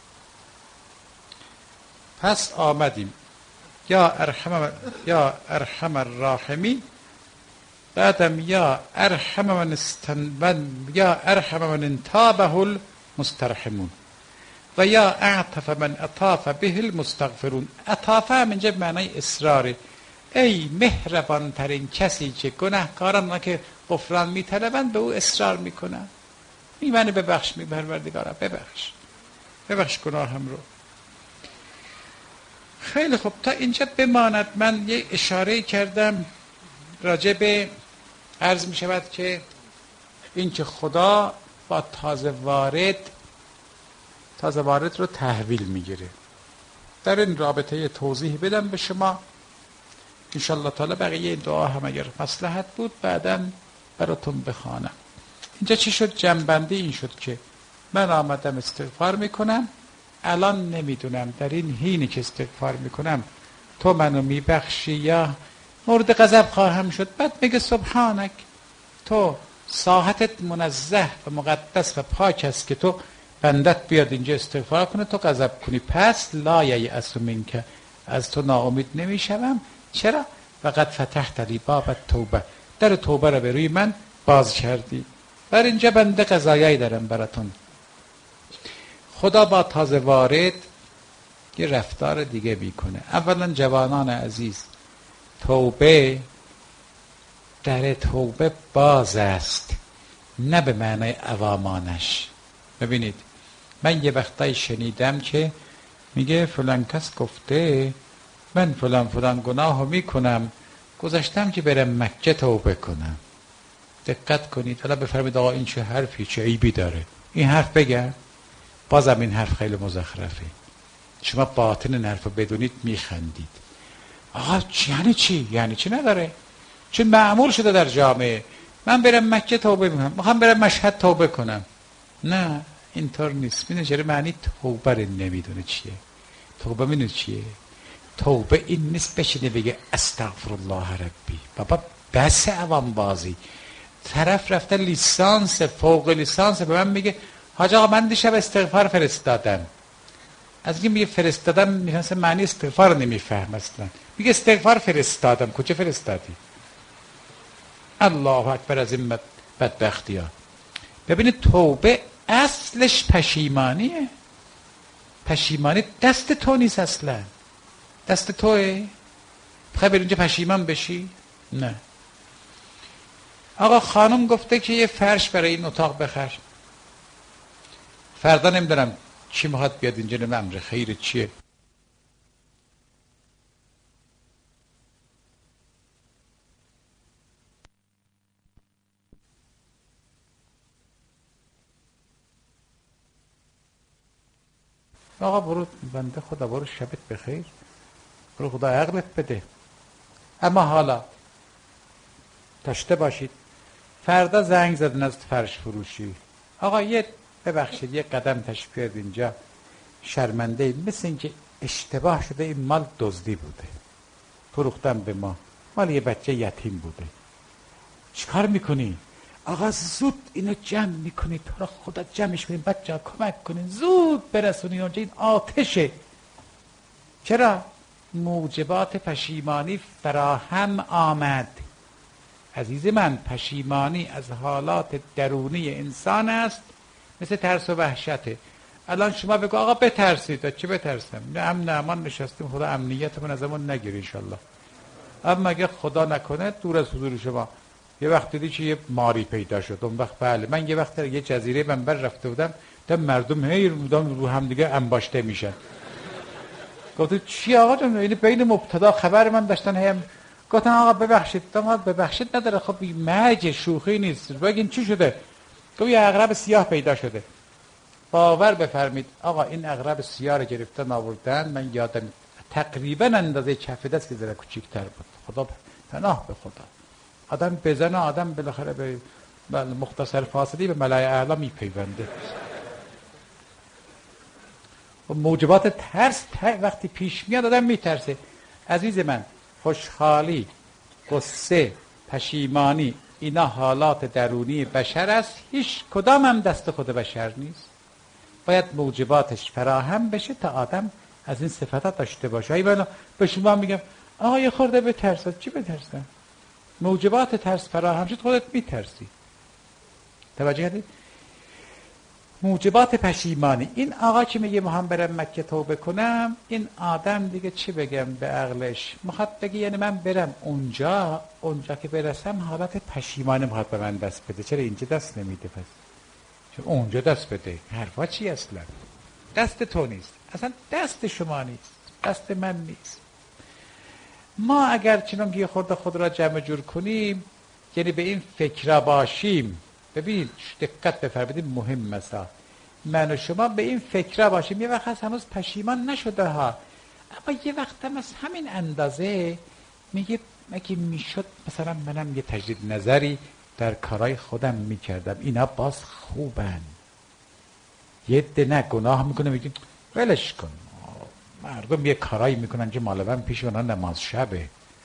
پس آمدیم یا ارحم یا ارحم الراحمین، بعدم یا ارحم من استنبن یا ارحم من انتابه المسترحمون و یا اعطف من اطاف به المستغفرون. اطاف هم اینجا معنی اصراره. ای مهربان ترین کسی که گناهکاران که غفران میطلبند به او اصرار میکنن، می منو ببخش، می پروردگارا ببخش، ببخش گناهم رو. خیلی خوب تا اینجا بماند. من یه اشاره کردم راجع به عرض می شود که این که خدا با تازه وارد تازه وارد رو تحویل میگیره. در این رابطه توضیح بدم به شما انشالله تعالی. بقیه این دعا هم اگر مصلحت بود بعداً براتون بخوانم. اینجا چی شد؟ جنبندی این شد که من آمدم استغفار میکنم، الان نمیدونم در این حینی که استغفار میکنم تو منو میبخشی یا مورد غضب خواهم شد. بعد میگه سبحانک، تو ساحتت منزه و مقدس و پاک است که تو بندت بیاد اینجا استغفار کنه تو غضب کنی. پس لا ییأس منک، از تو ناامید نمیشم. چرا؟ وقد فتحت لی باب التوبه، در توبه رو به روی من باز کردی. بر اینجا بنده قضایایی دارم براتون. خدا با تازه وارد یه رفتار دیگه میکنه. اولا جوانان عزیز، توبه در توبه باز است، نه به معنی عوامانش. ببینید من یه وقتایی شنیدم که میگه فلان کس گفته من فلان فلان گناهو میکنم، گذاشتم که برم مکه توبه کنم. دقت کنید. حالا بفرمید آقا این چه حرفی، چه عیبی داره این حرف بگم؟ بازم این حرف خیلی مزخرفه. شما باطن این حرف رو بدونید میخندید. آقا یعنی چی؟ یعنی چی نداره؟ چون معمول شده در جامعه من برم مکه توبه میکنم، میخوام برم مشهد توبه کنم. نه اینطور نیست. میدونی چرا؟ معنی توبه رو نمیدونه چیه. توبه میدونه چیه؟ توبه این نیست بشینه بگه استغفر الله ربی. بابا بس عوام بازی. طرف رفته لیسانس فوق لیسانس به من میگه حاج آقا من دیشب استغفار فرستادم. از اینکه میگه فرستادم میفهمه معنی استغفار نمیفهم اصلا. میگه استغفار فرستادم. کجا فرستادی؟ الله اکبر از این بدبختی ها. ببینید توبه اصلش پشیمانیه. پشیمانی دست تو نیست اصلا. دست توه؟ بخوای بری اونجا پشیمان بشی؟ نه. آقا خانم گفته که یه فرش برای این اتاق بخر. فردا نمیدونم چی میخواد بیاد اینجا، نمیدونم امر خیر چیه. آقا برو بنده خدا برو شبت بخیر، برو خدا عقلت بده. اما حالا داشته باشید فردا زنگ زدن از فرش فروشی، آقا یه ببخشید یه قدم تشریف بیارید اینجا، شرمنده اید، مثل اینکه اشتباه شده این مال دزدی بوده، فروختن به ما، مال یه بچه یتیم بوده. چیکار میکنی؟ آقا زود اینو جمع میکنی، تو را خدا جمعش کنید، بچه ها کمک کنید، زود برسونید اونجا، این آتشه. چرا؟ موجبات پشیمانی فراهم آمد. عزیز من، پشیمانی از حالات درونی انسان است، مثل ترس و وحشته. الان شما بگو آقا بترسید، چه بترسم؟ نه امن امان نشستیم، خدا امنیتمون از امون نگیره انشالله. اما اگه خدا نکنه دور از حضور شما یه وقت دیدی که یه ماری پیدا شد، اون وقت بله. من یه وقت یه جزیره منبر رفته بودم، تا مردم هی رو هم دیگه انباشته میشن. گفتم چی آقا جون؟ این بین مبتدا خبر من داشتن هم. گفتم آقا ببخشید. داماد ببخشید نداره، خب مج شوخی نیست، بگین چی شده؟ گفت یه عقرب سیاه پیدا شده. باور بفرمید آقا این عقرب سیاه رو گرفتن آوردن، من یادم تقریبا اندازه کف دست که ذره کوچیک‌تر بود. خدا پناه به خدا. آدم بزنه آدم بالاخره به مختصر فاصله به ملای اعلی میپیونده. و موجبات ترس وقتی پیش میاد آدم میترسه. عزیز من، خوشحالی، غصه، پشیمانی، اینا حالات درونی بشر است، هیچ کدام هم دست خود بشر نیست. باید موجباتش فراهم بشه تا آدم از این صفات داشته باشه. ایوانا به شما میگم آقا یه خورده بترسید. چی بترسم؟ موجبات ترس فراهم شد خودت میترسی. توجه کردید؟ موجبات پشیمانی. این آقا که میگه میخوام برم مکه توبه کنم، این آدم دیگه چی بگم به عقلش؟ میخواد بگه یعنی من برم اونجا، اونجا که برسم حالت پشیمانی میخواد به من دست بده. چرا اینجا دست نمیده پس؟ چون اونجا دست بده. حرفا چی اصلا؟ دست تو نیست، اصلا دست شما نیست، دست من نیست. ما اگر چنان که خود خود را جمع جور کنیم، یعنی به این فکر باشیم. ببین دقت بفرمایید، مهم مثلا من و شما به این فکر باشیم. یه وقت هست هنوز پشیمان نشده ها، اما یه وقت هم از همین اندازه میگه اگه میشد مثلا منم یه تجدید نظری در کارهای خودم میکردم، اینا باز خوبن. یه ده نه گناه میکنه، میگه ولش کن، مردم یه کارایی میکنن که مال من پیش اونا نماز شبه.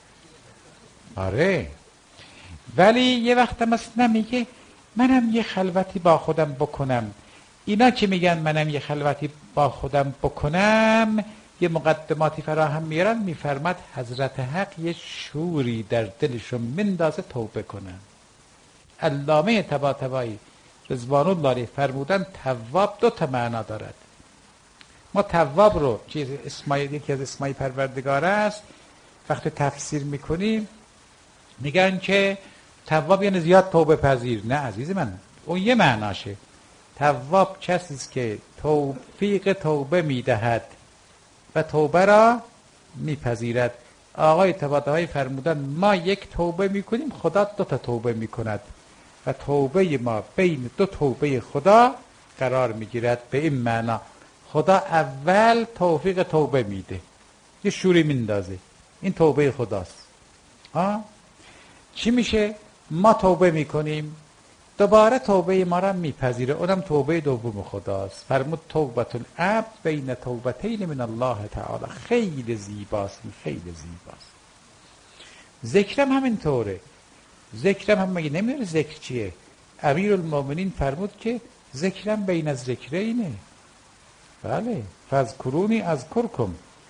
آره، ولی یه وقت هم اصلا میگه منم یه خلوتی با خودم بکنم. اینا که میگن منم یه خلوتی با خودم بکنم، یه مقدماتی فراهم میارن، میفرماد حضرت حق یه شوری در دلشون مندازه توبه کنن. علامه طباطبایی رضوان الله علیه فرمودن تواب دو تا معنا دارد. ما تواب رو که اسمای یکی از اسمای پروردگار است، وقتی تفسیر میکنیم میگن که تواب یعنی زیاد توبه پذیر. نه عزیز من، اون یه معناشه. تواب کسی است که توفیق توبه میدهد و توبه را میپذیرد. آقای طباطبایی فرمودن ما یک توبه میکنیم، خدا دو تا توبه میکند و توبه ما بین دو توبه خدا قرار میگیرد. به این معنا خدا اول توفیق توبه میده، یه شوری میندازه، این توبه خداست. ها چی میشه؟ ما توبه میکنیم، دوباره توبه ما را میپذیره، اونم توبه دوم خداست. فرمود توبه العبد بین توبتین من الله تعالی. خیلی زیباست، خیلی زیباست. ذکرم همینطوره. ذکرم هم مگه نمیره ذکر چیه؟ امیرالمومنین فرمود که ذکرم بین از ذکرینه. بله، فاذکرونی اذکرکم.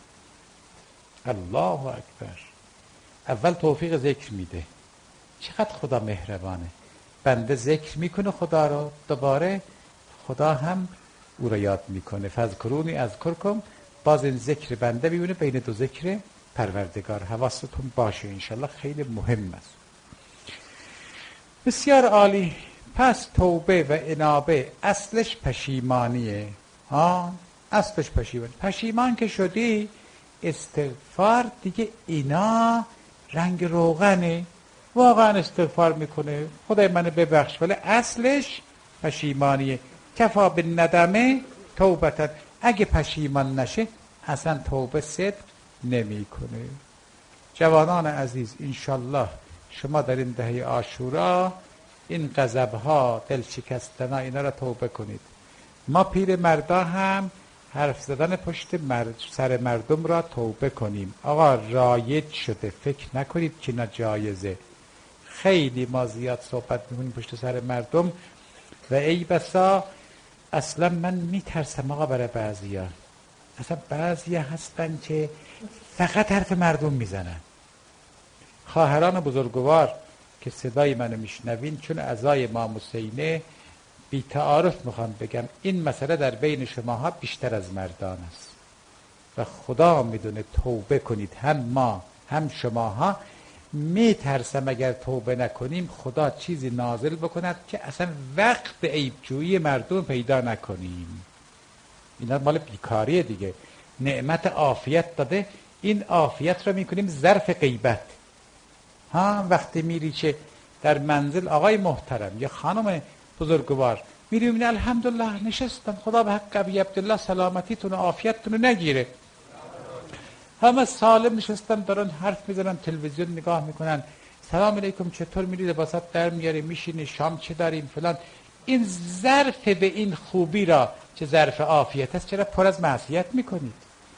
الله اکبر. اول توفیق ذکر میده. چقدر خدا مهربانه. بنده ذکر میکنه خدا رو، دوباره خدا هم او رو یاد میکنه. فذکرونی اذکرکم، باز این ذکر بنده میبینه بین دو ذکر پروردگار. حواستون باشه انشالله، خیلی مهم است. بسیار عالی. پس توبه و انابه اصلش پشیمانیه. ها اصلش پشیمان. پشیمان که شدی، استغفار دیگه اینا رنگ روغنه، واقعا استغفار میکنه خدای منو ببخش، ولی اصلش پشیمانیه. کفا به ندمه توبتن، اگه پشیمان نشه اصلا توبه صدق نمیکنه. جوانان عزیز، انشالله شما در این دهه عاشورا این غضب‌ها، دل شکستنا اینا را توبه کنید. ما پیر مردا هم حرف زدن پشت مرد سر مردم را توبه کنیم. آقا رایج شده، فکر نکنید که ناجایزه. خیلی ما زیاد صحبت میکنیم پشت سر مردم و ای بسا اصلا من میترسم آقا برای بعضیا. اصلا بعضیا هستن که فقط حرف مردم میزنن. خواهران بزرگوار که صدای منو میشنوین، چون عزای امام حسینه، بی تعارف میخوام بگم این مسئله در بین شماها بیشتر از مردان است و خدا میدونه توبه کنید. هم ما هم شماها. میترسم اگر توبه نکنیم خدا چیزی نازل بکند که اصلا وقت عیبجویی مردم پیدا نکنیم. اینا مال بیکاریه دیگه. نعمت عافیت داده، این عافیت رو میکنیم ظرف غیبت. ها وقتی میری چه در منزل آقای محترم یا خانم بزرگوار، میری میبینی الحمدلله نشستن، خدا به حق ابی عبدالله سلامتیتون و عافیتتون رو نگیره، همه سالم نشستن دارن حرف میزنن، تلویزیون نگاه میکنن، سلام علیکم چطور میری، لباسات در میاری، میشینی، شام چه داریم فلان. این ظرف به این خوبی را چه ظرف عافیت است چرا پر از معصیت میکنید؟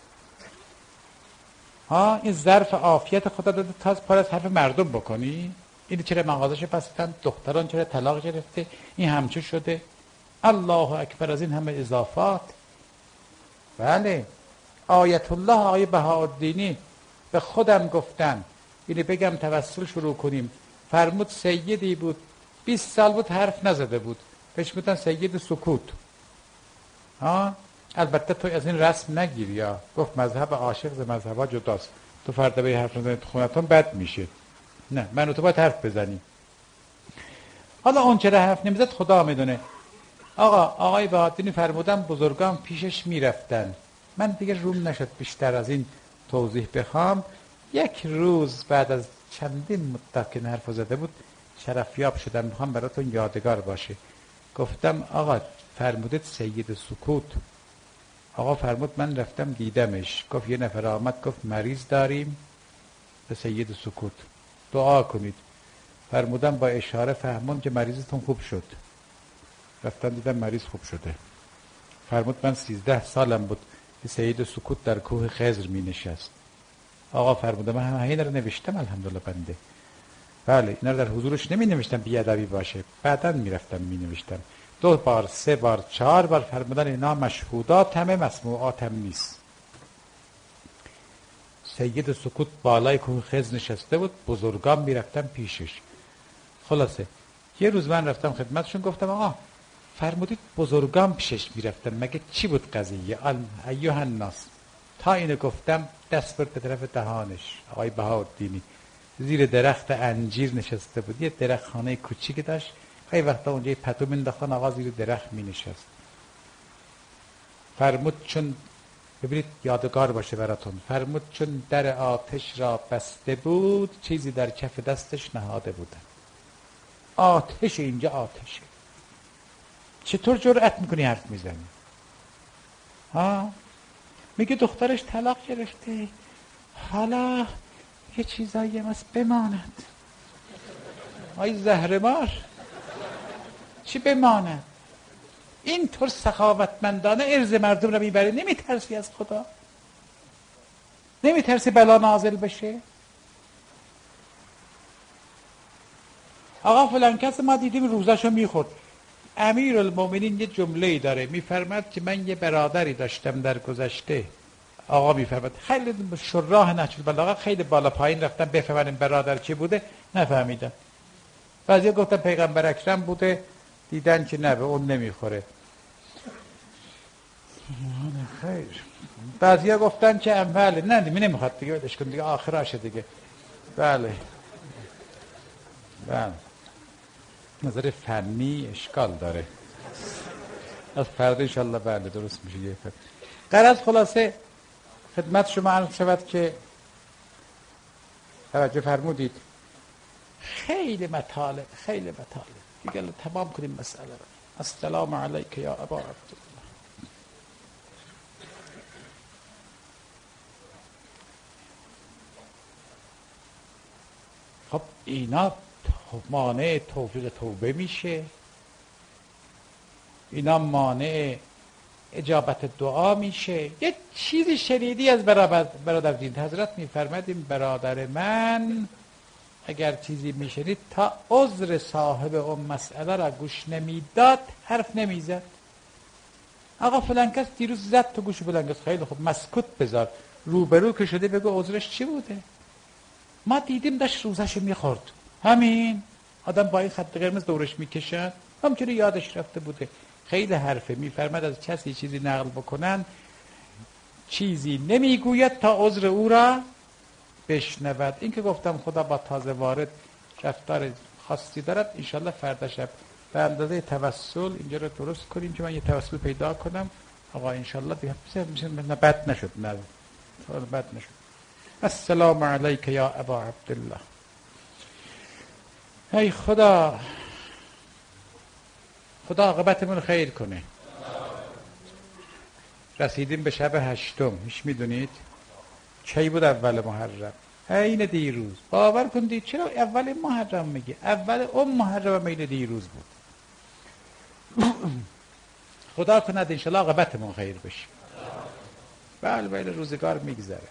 ها این ظرف عافیت خدا داده تا پر از حرف مردم بکنی؟ این چرا مغازش بستن، دختران چرا طلاق گرفته، این همچه شده. الله اکبر از این همه اضافات. بله آیت الله آقای بهاءالدینی به خودم گفتن، اینو بگم توسل شروع کنیم، فرمود سیدی بود بیست سال بود حرف نزده بود، بهش میگفتن سید سکوت. ها البته تو از این رسم نگیر، یا گفت مذهب عاشق ز مذهب‌ها جداست، تو فردا به حرف نزنی تو خونتون بد میشه، نه من و تو باید حرف بزنیم. حالا اون چرا حرف نمیزد خدا میدونه. آقا آقای بهاءالدینی فرمودن بزرگان پیشش میرفتن، من دیگه روم نشد بیشتر از این توضیح بخوام. یک روز بعد از چندین مدت که حرف زده بود شرفیاب شدم، میخوام براتون یادگار باشه. گفتم آقا فرمودید سید سکوت. آقا فرمود من رفتم دیدمش، گفت یه نفر آمد گفت مریض داریم به سید سکوت دعا کنید. فرمودم با اشاره فهمون که مریضتون خوب شد. رفتم دیدم مریض خوب شده. فرمود من سیزده سالم بود که سید سکوت در کوه خضر می نشست. آقا فرمودم من همه اینا رو نوشتم الحمدلله بنده. بله اینا رو در حضورش نمی نوشتم بیادبی باشه، بعداً می رفتم می نوشتم. دو بار سه بار چهار بار فرمودن اینا مشهودات همه مسموعات هم نیست. سید سکوت بالای کوه خضر نشسته بود، بزرگان می رفتم پیشش. خلاصه یه روز من رفتم خدمتشون گفتم آقا فرمودید بزرگان پیشش می رفتم، مگه چی بود قضیه؟ ایها الناس. تا اینو گفتم دست برد به طرف دهانش. آقای بهاءالدینی زیر درخت انجیر نشسته بود، یه درخت خانه کوچیک داشت، خیلی وقتا اونجا پتو مینداختن، آقا زیر درخت می نشست. فرمود چون ببینید یادگار باشه براتون، فرمود چون در آتش را بسته بود چیزی در کف دستش نهاده بودن. آتش اینجا آتشه، چطور جرأت میکنی حرف میزنی؟ ها میگه دخترش طلاق گرفته، حالا یه چیزایی هم بماند. آی زهرمار چی بماند؟ اینطور سخاوتمندانه ارز مردم رو میبری، نمیترسی از خدا؟ نمیترسی بلا نازل بشه؟ آقا فلان کس ما دیدیم روزشو میخورد. امیر المومنین یه جمله‌ای داره میفرماد که من یه برادری داشتم در گذشته، آقا میفرماد خیلی شراه نچود بلاغه، خیلی بالا پایین رفتم بفهمن این برادر چی بوده، نفهمیدم. بعضی گفتن پیغمبر اکرم بوده، دیدن که نه به اون نمیخوره. خیر. بعضی گفتن که بله نه دیگه نمیخواد دیگه ولش کن دیگه آخراشه دیگه. بله بله نظر فنی اشکال داره، از فردا انشالله بله درست میشه. یه غرض خلاصه خدمت شما عرض شود که توجه فرمودید خیلی مطالب خیلی مطالب دیگه تمام کنیم مسئله رو. السلام علیک یا ابا عبدالله. خب اینا مانع توفیق توبه میشه، اینا مانع اجابت دعا میشه. یه چیزی شنیدی از برادر برادر دین حضرت میفرمادیم برادر من اگر چیزی میشنید تا عذر صاحب اون مسئله را گوش نمیداد حرف نمیزد. آقا فلان کس دیروز زد تو گوش فلان کس، خیلی خوب مسکوت بذار، روبرو که شده بگو عذرش چی بوده. ما دیدیم داشت روزشو میخورد، همین آدم با این خط قرمز دورش میکشن، همچنین یادش رفته بوده. خیلی حرفه. میفرماد از کسی چیزی نقل بکنن چیزی نمیگوید تا عذر او را بشنود. این که گفتم خدا با تازه وارد رفتار خاصی دارد، انشالله فردا شب به اندازه توسل اینجا رو درست کنیم که من یه توسل پیدا کنم. آقا انشالله دیگه نه بد نشد، نه بد نشد. السلام علیک یا ابا عبدالله. ای خدا، خدا عاقبتمون خیر کنه. رسیدیم به شب هشتم. هیچ میدونید کی بود؟ اول محرم، عین دیروز. باور کنید چرا اول محرم میگه؟ اول اون محرم عین دیروز بود. خدا کند انشالله عاقبتمون خیر بشه. بله بله روزگار میگذره.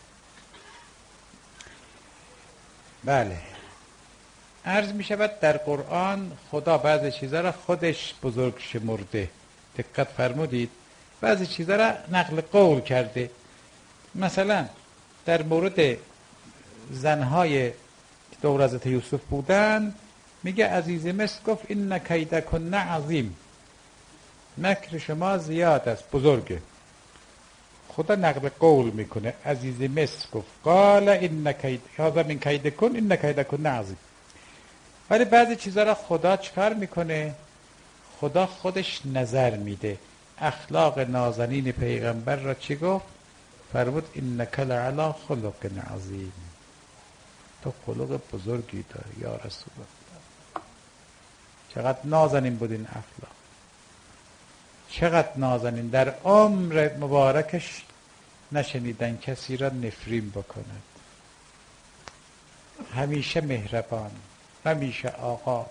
بله عرض می شود در قرآن خدا بعضی چیزا را خودش بزرگ شمرده. دقت فرمودید؟ بعضی چیزا را نقل قول کرده. مثلا در مورد زنهای دور حضرت یوسف بودن میگه عزیز مصر گفت این کیدکن عظیم، مکر شما زیاد است، بزرگه. خدا نقل قول میکنه عزیز مصر گفت قال این کید هذا من کیدکن این کیدکن عظیم. ولی بعضی چیزا را خدا چکار میکنه؟ خدا خودش نظر میده. اخلاق نازنین پیغمبر را چی گفت؟ فرمود انک لعلی خلق عظیم، تو خلق بزرگی داری یا رسول الله. چقدر نازنین بود این اخلاق، چقدر نازنین. در عمر مبارکش نشنیدن کسی را نفرین بکند. همیشه مهربان، همیشه آقا.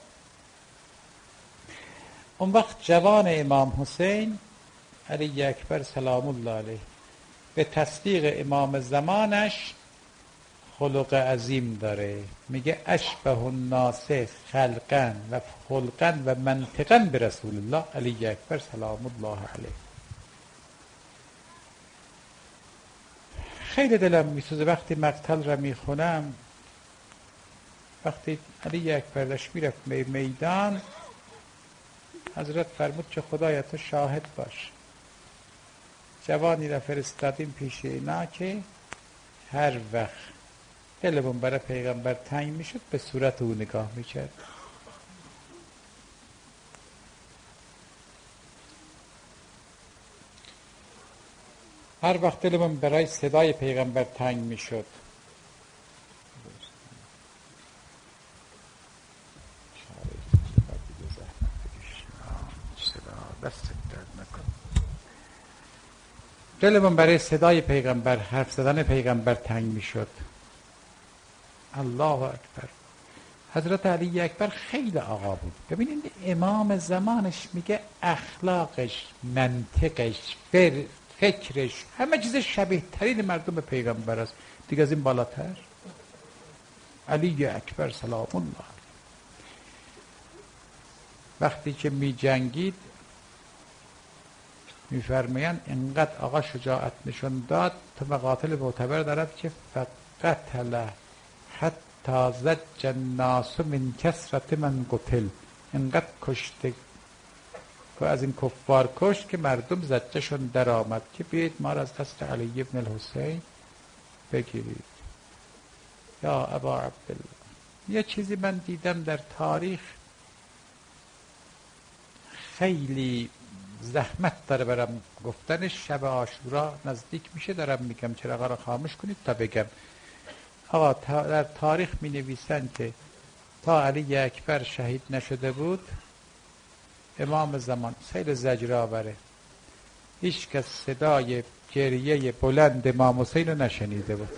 اون وقت جوان امام حسین علی اکبر سلام الله علیه به تصدیق امام زمانش خلق عظیم داره. میگه اشبه الناس خلقا و خلقا و منطقا به رسول الله علی اکبر سلام الله علیه. خیلی دلم میسوزه وقتی مقتل را میخونم. وقتی علی اکبر داشت میرفت می میدان، حضرت فرمود که خدایا تو شاهد باش، جوانی را فرستادیم پیش اینا که هر وقت دلمون برای پیغمبر تنگ میشد به صورت او نگاه میکرد. هر وقت دلمون برای صدای پیغمبر تنگ میشد دلمون برای صدای پیغمبر، حرف زدن پیغمبر تنگ میشد. الله اکبر. حضرت علی اکبر خیلی آقا بود. ببینید امام زمانش میگه اخلاقش، منطقش، فکرش، همه چیز شبیه ترین مردم به پیغمبر است. دیگه از این بالاتر علی اکبر سلام الله. وقتی که می جنگید میفرمایند اینقدر آقا شجاعت نشون داد تا مقاتل معتبر دارد که فقط حتی حتی زج الناس من کثرت من قتل، اینقدر کشته که از این کفار کشت که مردم زجهشون در آمد که بیایید ما را از دست علی ابن الحسین بگیرید. یا ابا عبدالله، یه چیزی من دیدم در تاریخ خیلی زحمت داره برام گفتنش، شب عاشورا نزدیک میشه دارم میگم چراغا رو خاموش کنید تا بگم. آقا در تاریخ می نویسن که تا علی اکبر شهید نشده بود امام زمان سیل زجر آوره، هیچ کس صدای گریه بلند امام حسین رو نشنیده بود.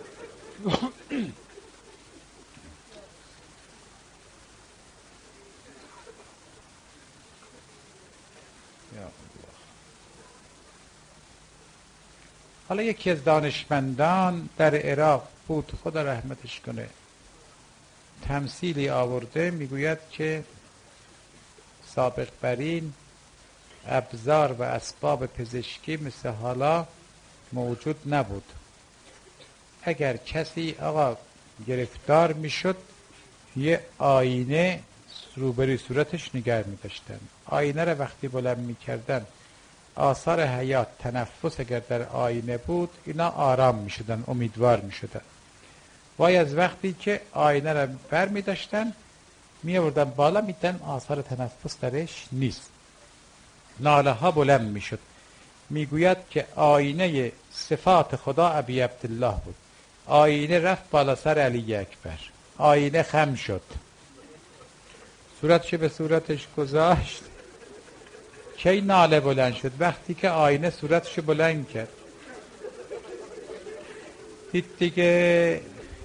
حالا یکی از دانشمندان در عراق بود خدا رحمتش کنه تمثیلی آورده، میگوید که سابق برین ابزار و اسباب پزشکی مثل حالا موجود نبود. اگر کسی آقا گرفتار میشد یه آینه روبروی صورتش نگه می‌داشتن، آینه رو وقتی بلند میکردن آثار حیات تنفس اگر در آینه بود اینا آرام میشدن، امیدوار میشدن. وای از وقتی که آینه رو بر می‌داشتن می‌آوردن بالا میدن آثار تنفس درش نیست، ناله ها بلند میشد. میگوید که آینه صفات خدا ابی عبدالله بود، آینه رفت بالا سر علی اکبر، آینه خم شد، صورتش به صورتش گذاشت. کی ناله بلند شد؟ وقتی که آینه صورتش بلند کرد. دید دیگه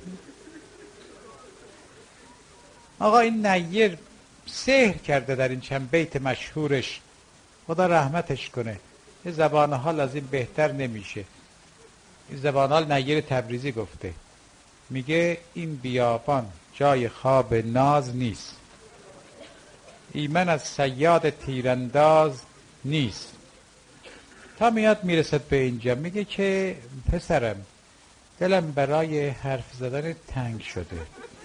آقا این نیر سحر کرده در این چند بیت مشهورش، خدا رحمتش کنه. یه زبان حال از این بهتر نمیشه. این زبان حال نیر تبریزی گفته، میگه این بیابان جای خواب ناز نیست، ایمن از صیاد تیرانداز نیست. تا میاد میرسد به اینجا میگه که پسرم دلم برای حرف زدن تنگ شده.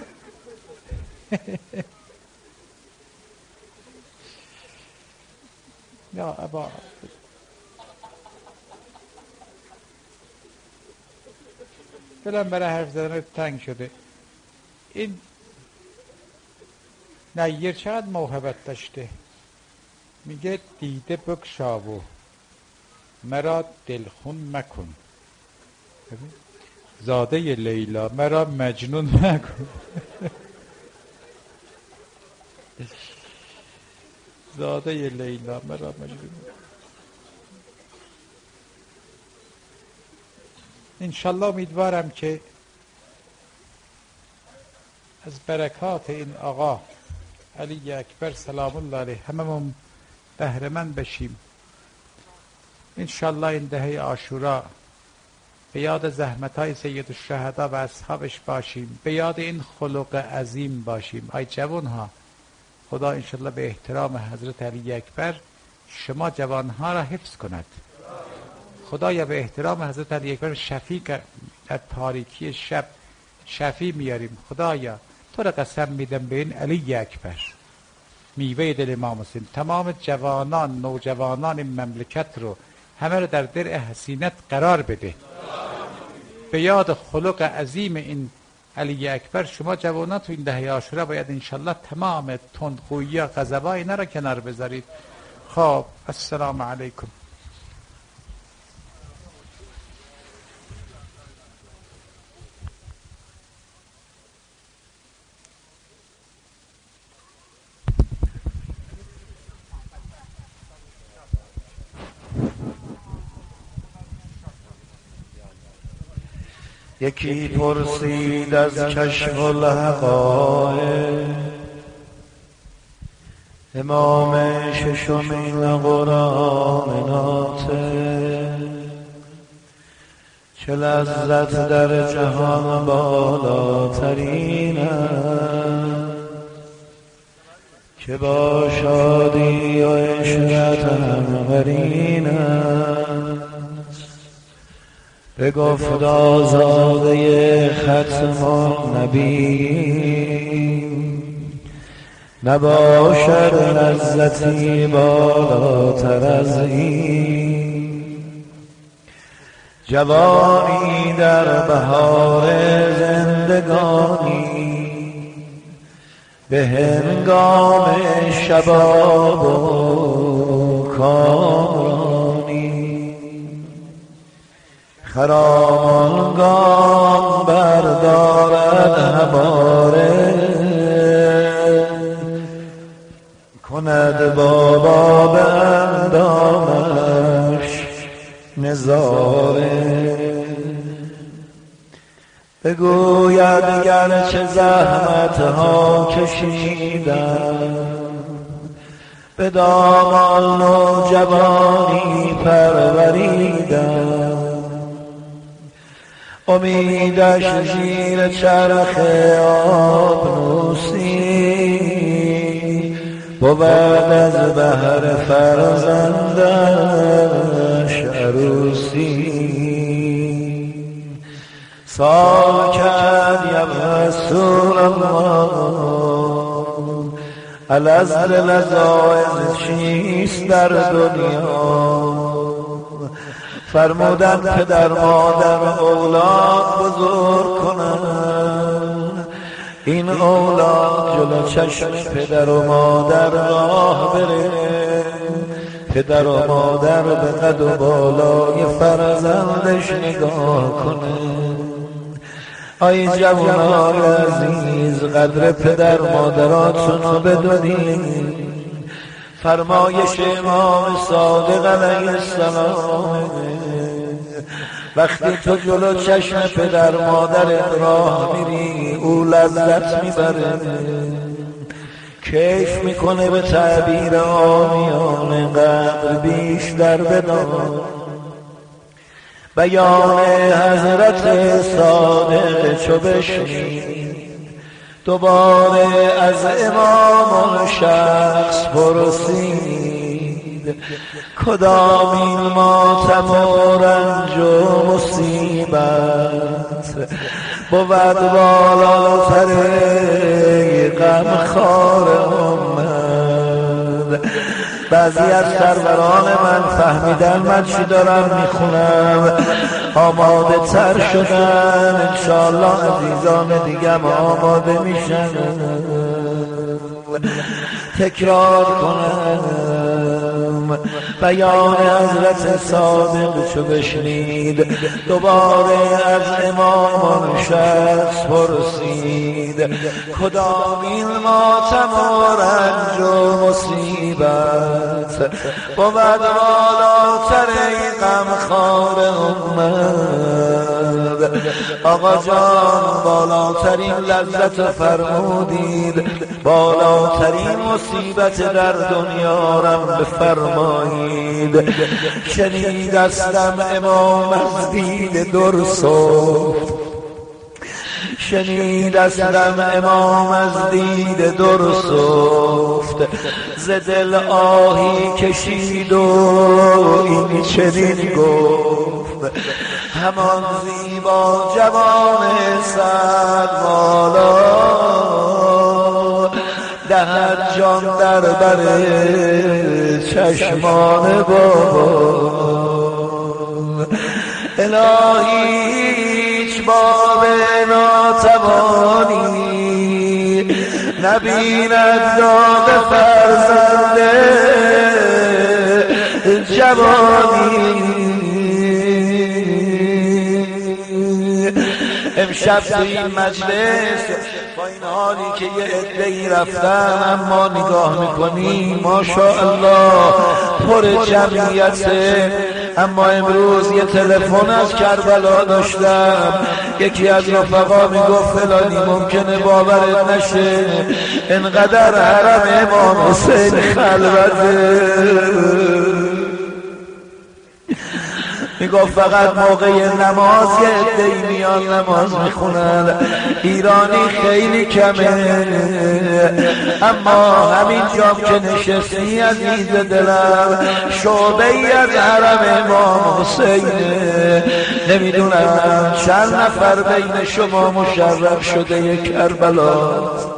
یا ابا دلم برای حرف زدن تنگ شده. این نیر چقدر موهبت داشته، میگه دیده بگشاو مرا دلخون مکن، زاده لیلا مرا مجنون مکن. زاده لیلا مرا مجنون. انشالله امیدوارم که از برکات این آقا علی اکبر سلام الله علیه هممون بهره مند بشیم. انشالله این دهه عاشورا به یاد زحمتهای سید الشهدا و اصحابش باشیم، به یاد این خلق عظیم باشیم. ای جوانها، خدا انشالله به احترام حضرت علی اکبر شما جوانها را حفظ کند. خدایا به احترام حضرت علی اکبر شفیع در تاریکی شب شفیع میاریم. خدایا تو را قسم میدم به این علی اکبر میوه دل امام حسین، تمام جوانان نوجوانان این مملکت رو همه رو در درع حسینت قرار بده. به یاد خلق عظیم این علی اکبر شما جوانان تو این دهه عاشورا باید انشالله تمام تندخویی و غضبا اینا را کنار بذارید. خب السلام علیکم. یکی پرسید از کشف الحقایق امام ششمین قرآن ناطق، چه لذت در جهان بالاترین است که با شادی و عشرت هم قرین است. بگفت آزاده ختم النبی نباشد لذتی بالاتر از این. جوانی در بهار زندگانی به هنگام شباب و کامرانی خرامان گام بردارد هماره کند بابا به اندامش نظاره بگوید گرچه زحمتها کشیدم به دامان و جوانی پروریدم امیدش زیر چرخ آبنوسی بود از بهر فرزندش عروسی سال کرد یا رسول الله الازل لذایز چیست در دنیا فرمودن پدر مادر اولاد بزرگ کنن این اولاد جلو چشم پدر و مادر راه بره پدر و مادر به قد و بالای فرزندش نگاه کنه. آی جوانان عزیز قدر پدر مادراتون رو بدونید. فرمایش امام صادق علیه السلام وقتی تو جلو چشم پدر مادر راه میری او لذت میبره کیف میکنه به تعبیر آمیان قدر بیشتر بدان. بیان حضرت صادق چو بشنید دوباره از امام شخص پرسید کدام این ماتم و رنج و مصیبت بود بالاتر غم خار امت. بعضی از سروران من فهمیدن من چی دارم میخونم آماده تر شدن انشاءالله عزیزان دیگم آماده میشن تکرار کنم. بیان حضرت صادق چو بشنید دوباره از امام شخص پرسید کدام این ماتم و رنج و مصیبت بود بالاتر غم خار امت. آقا جان بالاترین لذت فرمودید بالاترین مصیبت در دنیا رم بفرمایید. شنیدستم امام از دید درسفت شنیدستم امام از دید درسفت ز دل آهی کشید و این چنین گفت همان زیبا جوان سرمالا دهد جان در بر چشمان بابا. الهی هیچ باب ناتوانی نبیند داد فرزند جوانی. امشب تو این مجلس با این حالی که یه عده‌ای رفتن اما نگاه میکنی ماشاءالله پر جمعیته. اما امروز یه تلفن از کربلا داشتم یکی از رفقا میگفت فلانی ممکنه باورت نشه انقدر حرم امام حسین خلوته میگفت فقط موقع نماز یه عده‌ای میان نماز میخونن، ایرانی خیلی کمه. اما همین جا که نشستی عزیز دلم، شعبه ای از حرم امام حسینه. نمیدونم چند نفر بین شما مشرف شده کربلا،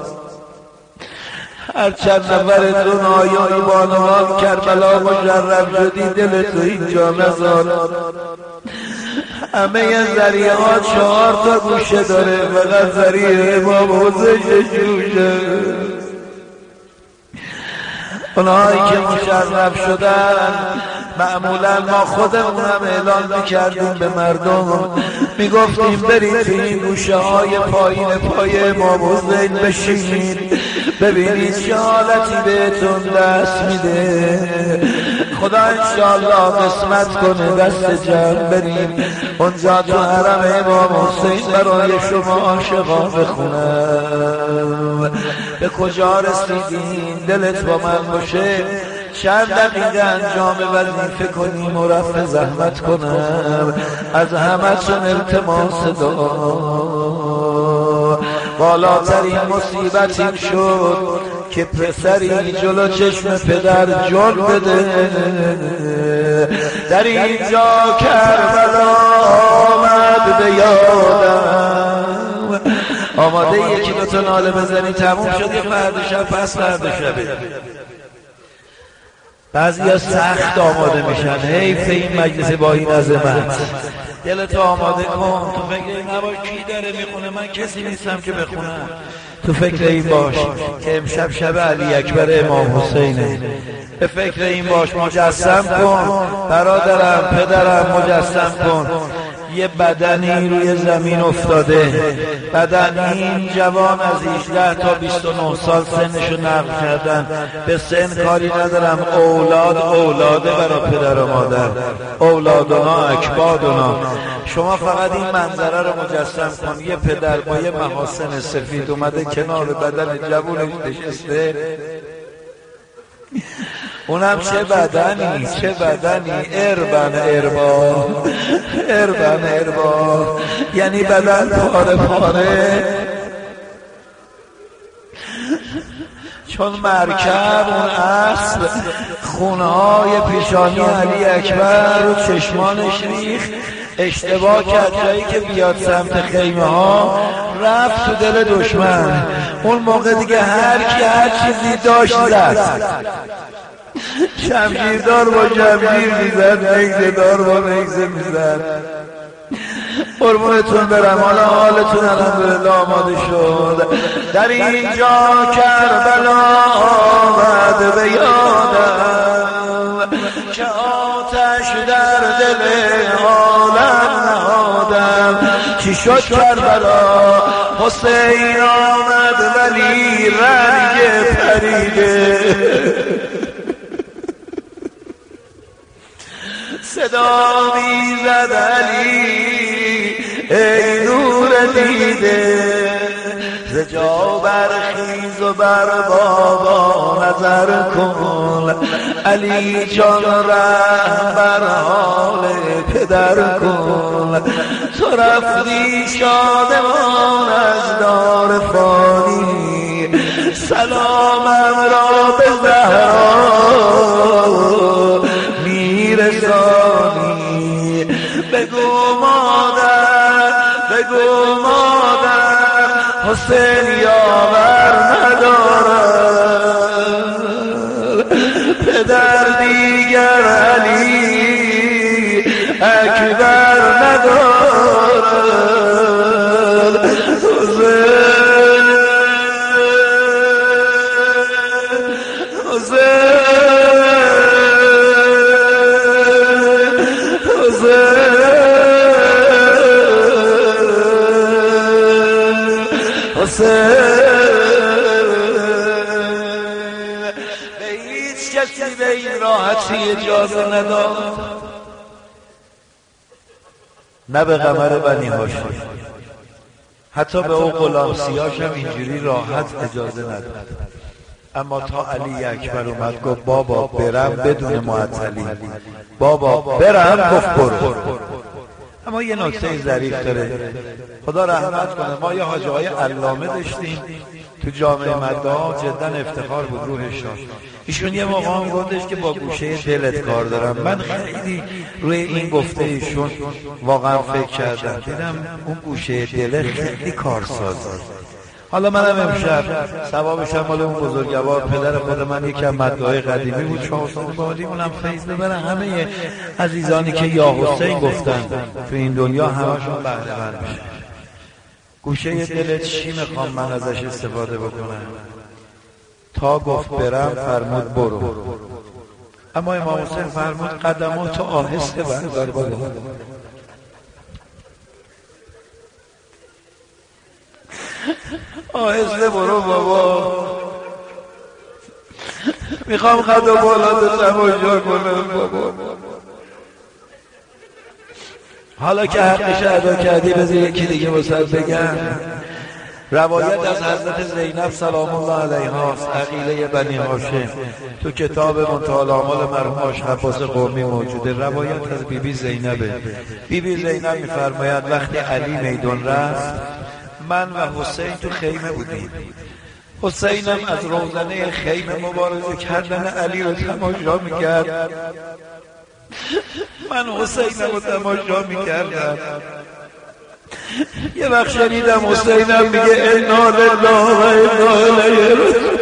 هر چند نفرتون آیای بانوان کربلا مشرف شدی، دل تو اینجا نزار. همه ذریعه ها چهار تا گوشه داره، فقط ذریعه امام حسین جوشه. اونهایی که مشرف شدن معمولا ما خودمونم اعلان میکردیم به مردم، میگفتیم برید توی این گوشه های پایین پای امام حسین بشینید، ببینید چه حالتی بهتون دست میده. خدا انشاءالله قسمت کنه دست جمع بریم اونجا تو حرم امام حسین برای شما عاشقان بخونم. به کجا رسیدین؟ دلت با من باشه چند دقیقه انجام وظیفه کنیم و رفع زحمت کنم. از همتون التماس دعا. بالاترین مصیبت این شد که پسری جلو چشم پدر جان بده. در اینجا کربلا آمد به یادم. آماده یکی دو تا ناله بزنی تموم شد، یه فرد شب پس فرد شبه. بعضی ها سخت آماده میشن، حیف این مجلس با این عظمت. دلتو آماده کن، تو فکر این نباش کی داره میخونه، من کسی نیستم که بخونم. تو فکر این باش که امشب شب علی اکبر امام حسینه. به فکر این باش مجسم کن برادرم، پدرم، مجسم کن یه بدنی روی زمین افتاده. بدن این جوان از هجده تا بیست و نه سال سنشو نقل کردن. به سن کاری ندارم، اولاد اولاده برای پدر و مادر، اولادنا اکبادنا. شما فقط این منظره رو مجسم کن، یه پدر با یه محاسن سفید اومده کنار بدن جوانش نشسته. اونم چه بدنی، چه بدنی، اربن اربا، اربن اربا، یعنی بدن پاره پاره. چون مرکب اون اصل خونهای پیشانی علی اکبر رو چشمانش ریخت، اشتباه کرد، جایی که بیاد سمت خیمه ها رفت تو دل دشمن. اون موقع دیگه هر کی هر چیزی داشت زد، شمشیردار با شمشیر میزد، نیزه‌دار با نیزه میزد. قربونتون برم. حالا حالتون الحمدلله آماده شد. در اینجا کربلا آمد به یادم که آتش در دل عالم نهادم. چی شد کربلا؟ حسین آمد ولی رنگ پریده. صدا میزد علی ای نور دیده، ز جا برخیز و بر بابا نظر کن. علی جان رحم بر حال پدر کن. تو رفتی شادمان از دار فانی، سلامم را به زهرا میرسانی. بگو مادر، بگو مادر، حسین یاور ندارد، پدر دیگر علی اکبر ندارد. حسین به هیچ کسی به این راحتی اجازه نداد، نه به قمر بنی هاشم، حتی به او غلام سیاش هم اینجوری راحت اجازه نداد. اما تا علی اکبر اومد گفت بابا برم بدون معطلی، بابا برم گفت برو. اما یه نکته ظریف داره، خدا رحمت کنه، ما یه حاجی های علامه داشتیم تو جامعه مدعا، جدا افتخار بود روحشان. ایشون یه موقع هم گفتش که با گوشه دلت کار دارم. من خیلی روی این گفته ایشون واقعا فکر کردم، دیدم اون گوشه دلت خیلی کارسازه. حالا منم امشب ثوابش هم مال اون بزرگوار پدر خود من یکی از مدعای قدیمی بود، شاه حسین بادی، اونم فیض ببره همه عزیزانی که یا حسین گفتن تو این دنیا همشون بهره مند بشن. گوشه دلت چی میخوام من ازش استفاده بکنم؟ تا گفت برم فرمود برو. اما امام حسین فرمود قدماتو آهسته بردار بالا. آهسته برو بابا، میخوام قد و بالاتو تماشا کنم بابا. حالا که حقش ادا کردی بذار یکی دیگه واسه بگم. روایت از حضرت زینب سلام الله علیها است، عقیله بنی هاشم، تو کتاب منتهی الاعمال مرحوم آشق عباس قمی موجوده. روایت از بی بی زینبه. بی بی زینب میفرماید وقتی علی میدان رفت من و حسین تو خیمه بودیم. حسینم از روزنه خیمه مبارزه کردن علی رو تماشا میکرد، من حسینم رو تماشا میکردم. یه وقت شنیدم حسینم میگه انا لله و انا الیه راجعون.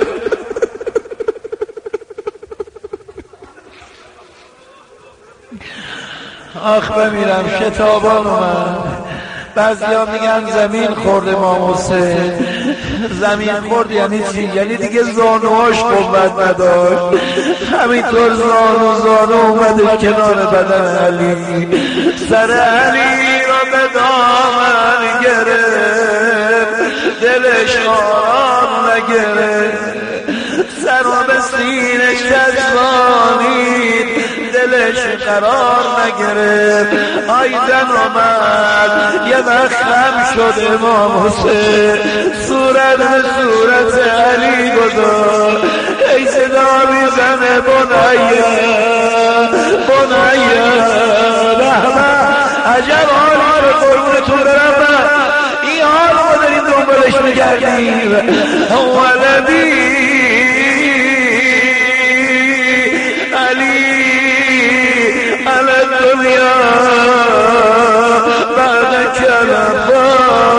آخ بمیرم شتابان اومد. بعضیا میگن زمین خورد امام حسین. زمین خورد یعنی چی؟ یعنی دیگه زانوهاش قوت نداشت، همینطور زانو زانو اومده کنار بدن علی، سر علی را به دامن گرفت، دلش آرام نگرفت، سر را به سینه چسبانید، دلش قرار نگرفت. آی زن آمد یه وقت خم شد امام حسین، صورت به صورت علی گذار، ای صدا میزنه بنیه بنیه رحمه، عجب حالی رو قربونتون برم، این حال رو داریم دنبالش میگردیم. ولدی علی علی الدنیا بعد کلمه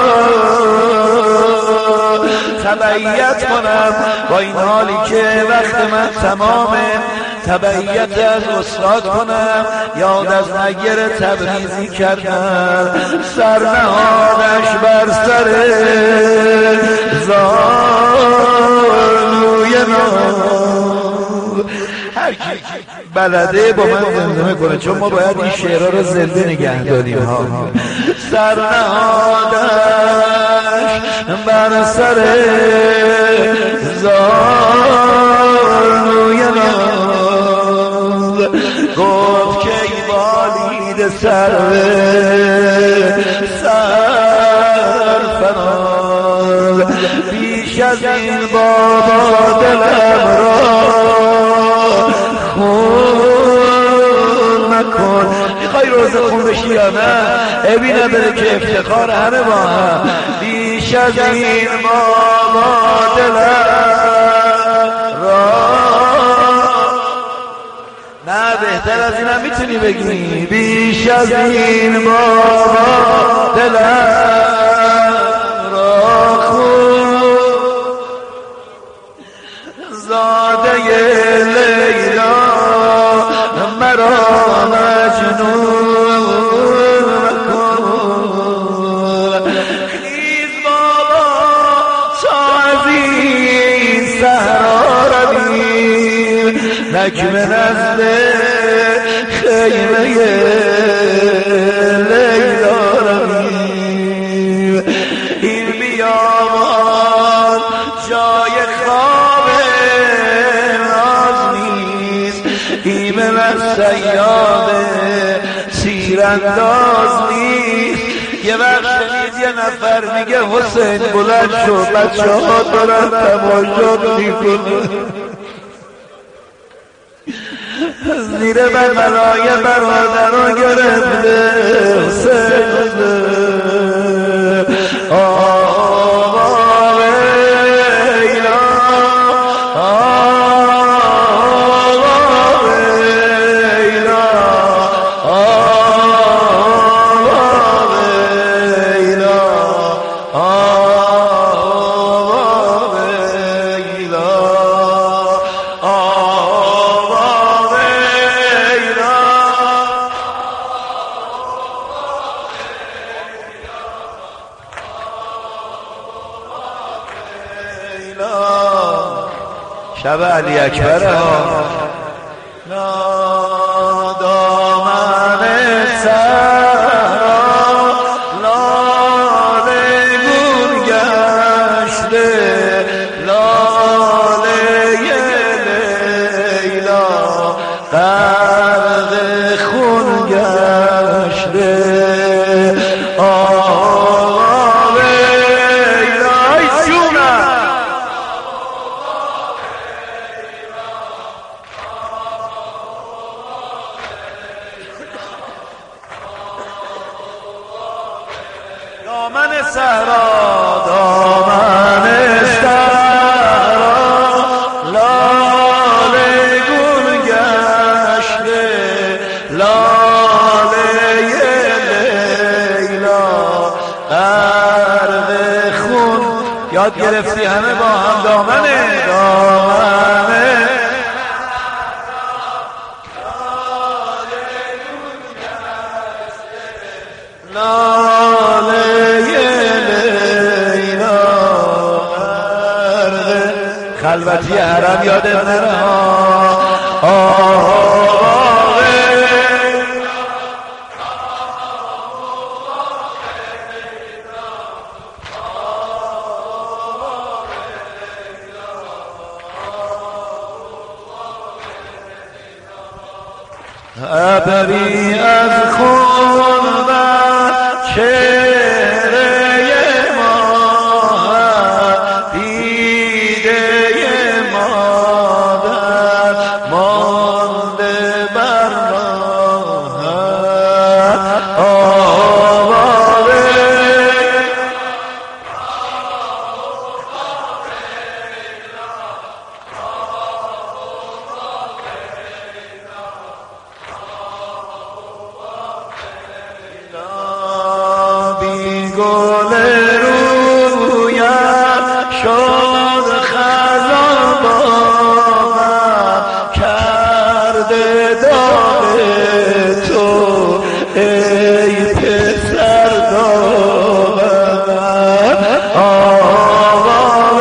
تبعیت کنم با این حالی که وقت من تمامه، تبعیت از استاد کنم، یاد از نگر تبریزی کردم، سرنهادش بر سر زانوی نام. هر کی بلده با من زمزمه کنه، چون ما باید این شعرها رو زنده نگه داریم ها. سرنهادش بر سر زانوی نام، گفت که ای بالید سرو سرفراز، بیش از این بابا دلم را خون نکن. میخوای روز خون بشی یا نه؟ ابینه بره که افتخار همه با هم. بیش از این بابا دلم را، نه بهتر از این هم میتونی بگی، بیش از این بابا دلم را خون، زاده لیلا مرا مجنون کن. خیز بابا تا از این صحرا رویم، نکم نزد خیمه لیلا رویم. این بیابان جای خواب ناز نیست، ایمن از صیاد تیرانداز نیست، یه وقت شنید یه نفر میگه حسین بلند شو، بچه ها دارن تماشا میکنن، زیر بغلای برادران گرفته حسین آقا ویلا آقا ویلا آقا ویلا آقا ویلا شب علی اکبر ها لا دامن سرا لاله گون گشته لاله لیلا غرق خون گشته آقا لیلا ای جونم دامن صحرا دامن صحرا لاله گون گشته لاله لیلا غرق خون یاد گرفتی همه با هم دامنه دامنه لاله لیلا غرق خلوتی حرم یادت نره آقا ابری از خون بر چهره مادر دیده مادر مانده بر راهت آواره گل رویم شد خزان باغم کرده داغ تو ای پسر داغم آقا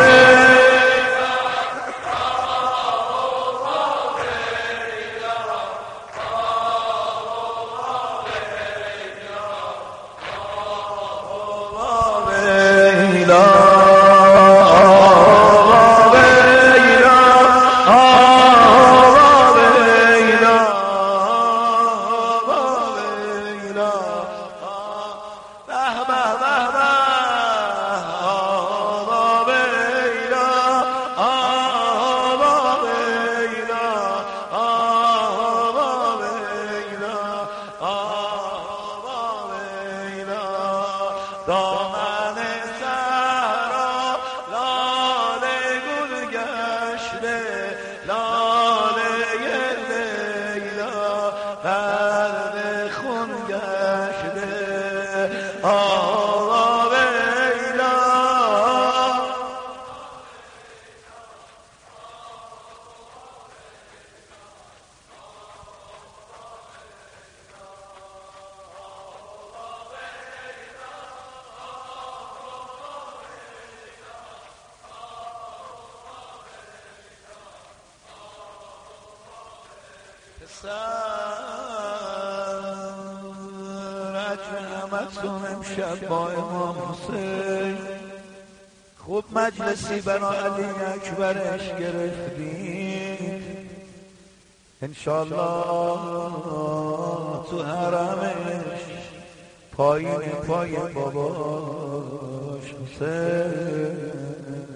دامن صحرا لاله گون گشته لاله لیلا غرق خون گشته آقا ویلا رجمتون امشب با امام حسین خوب مجلسی برای علی اکبرش گرفتیم انشالله تو حرمش پایین پای باباش حسین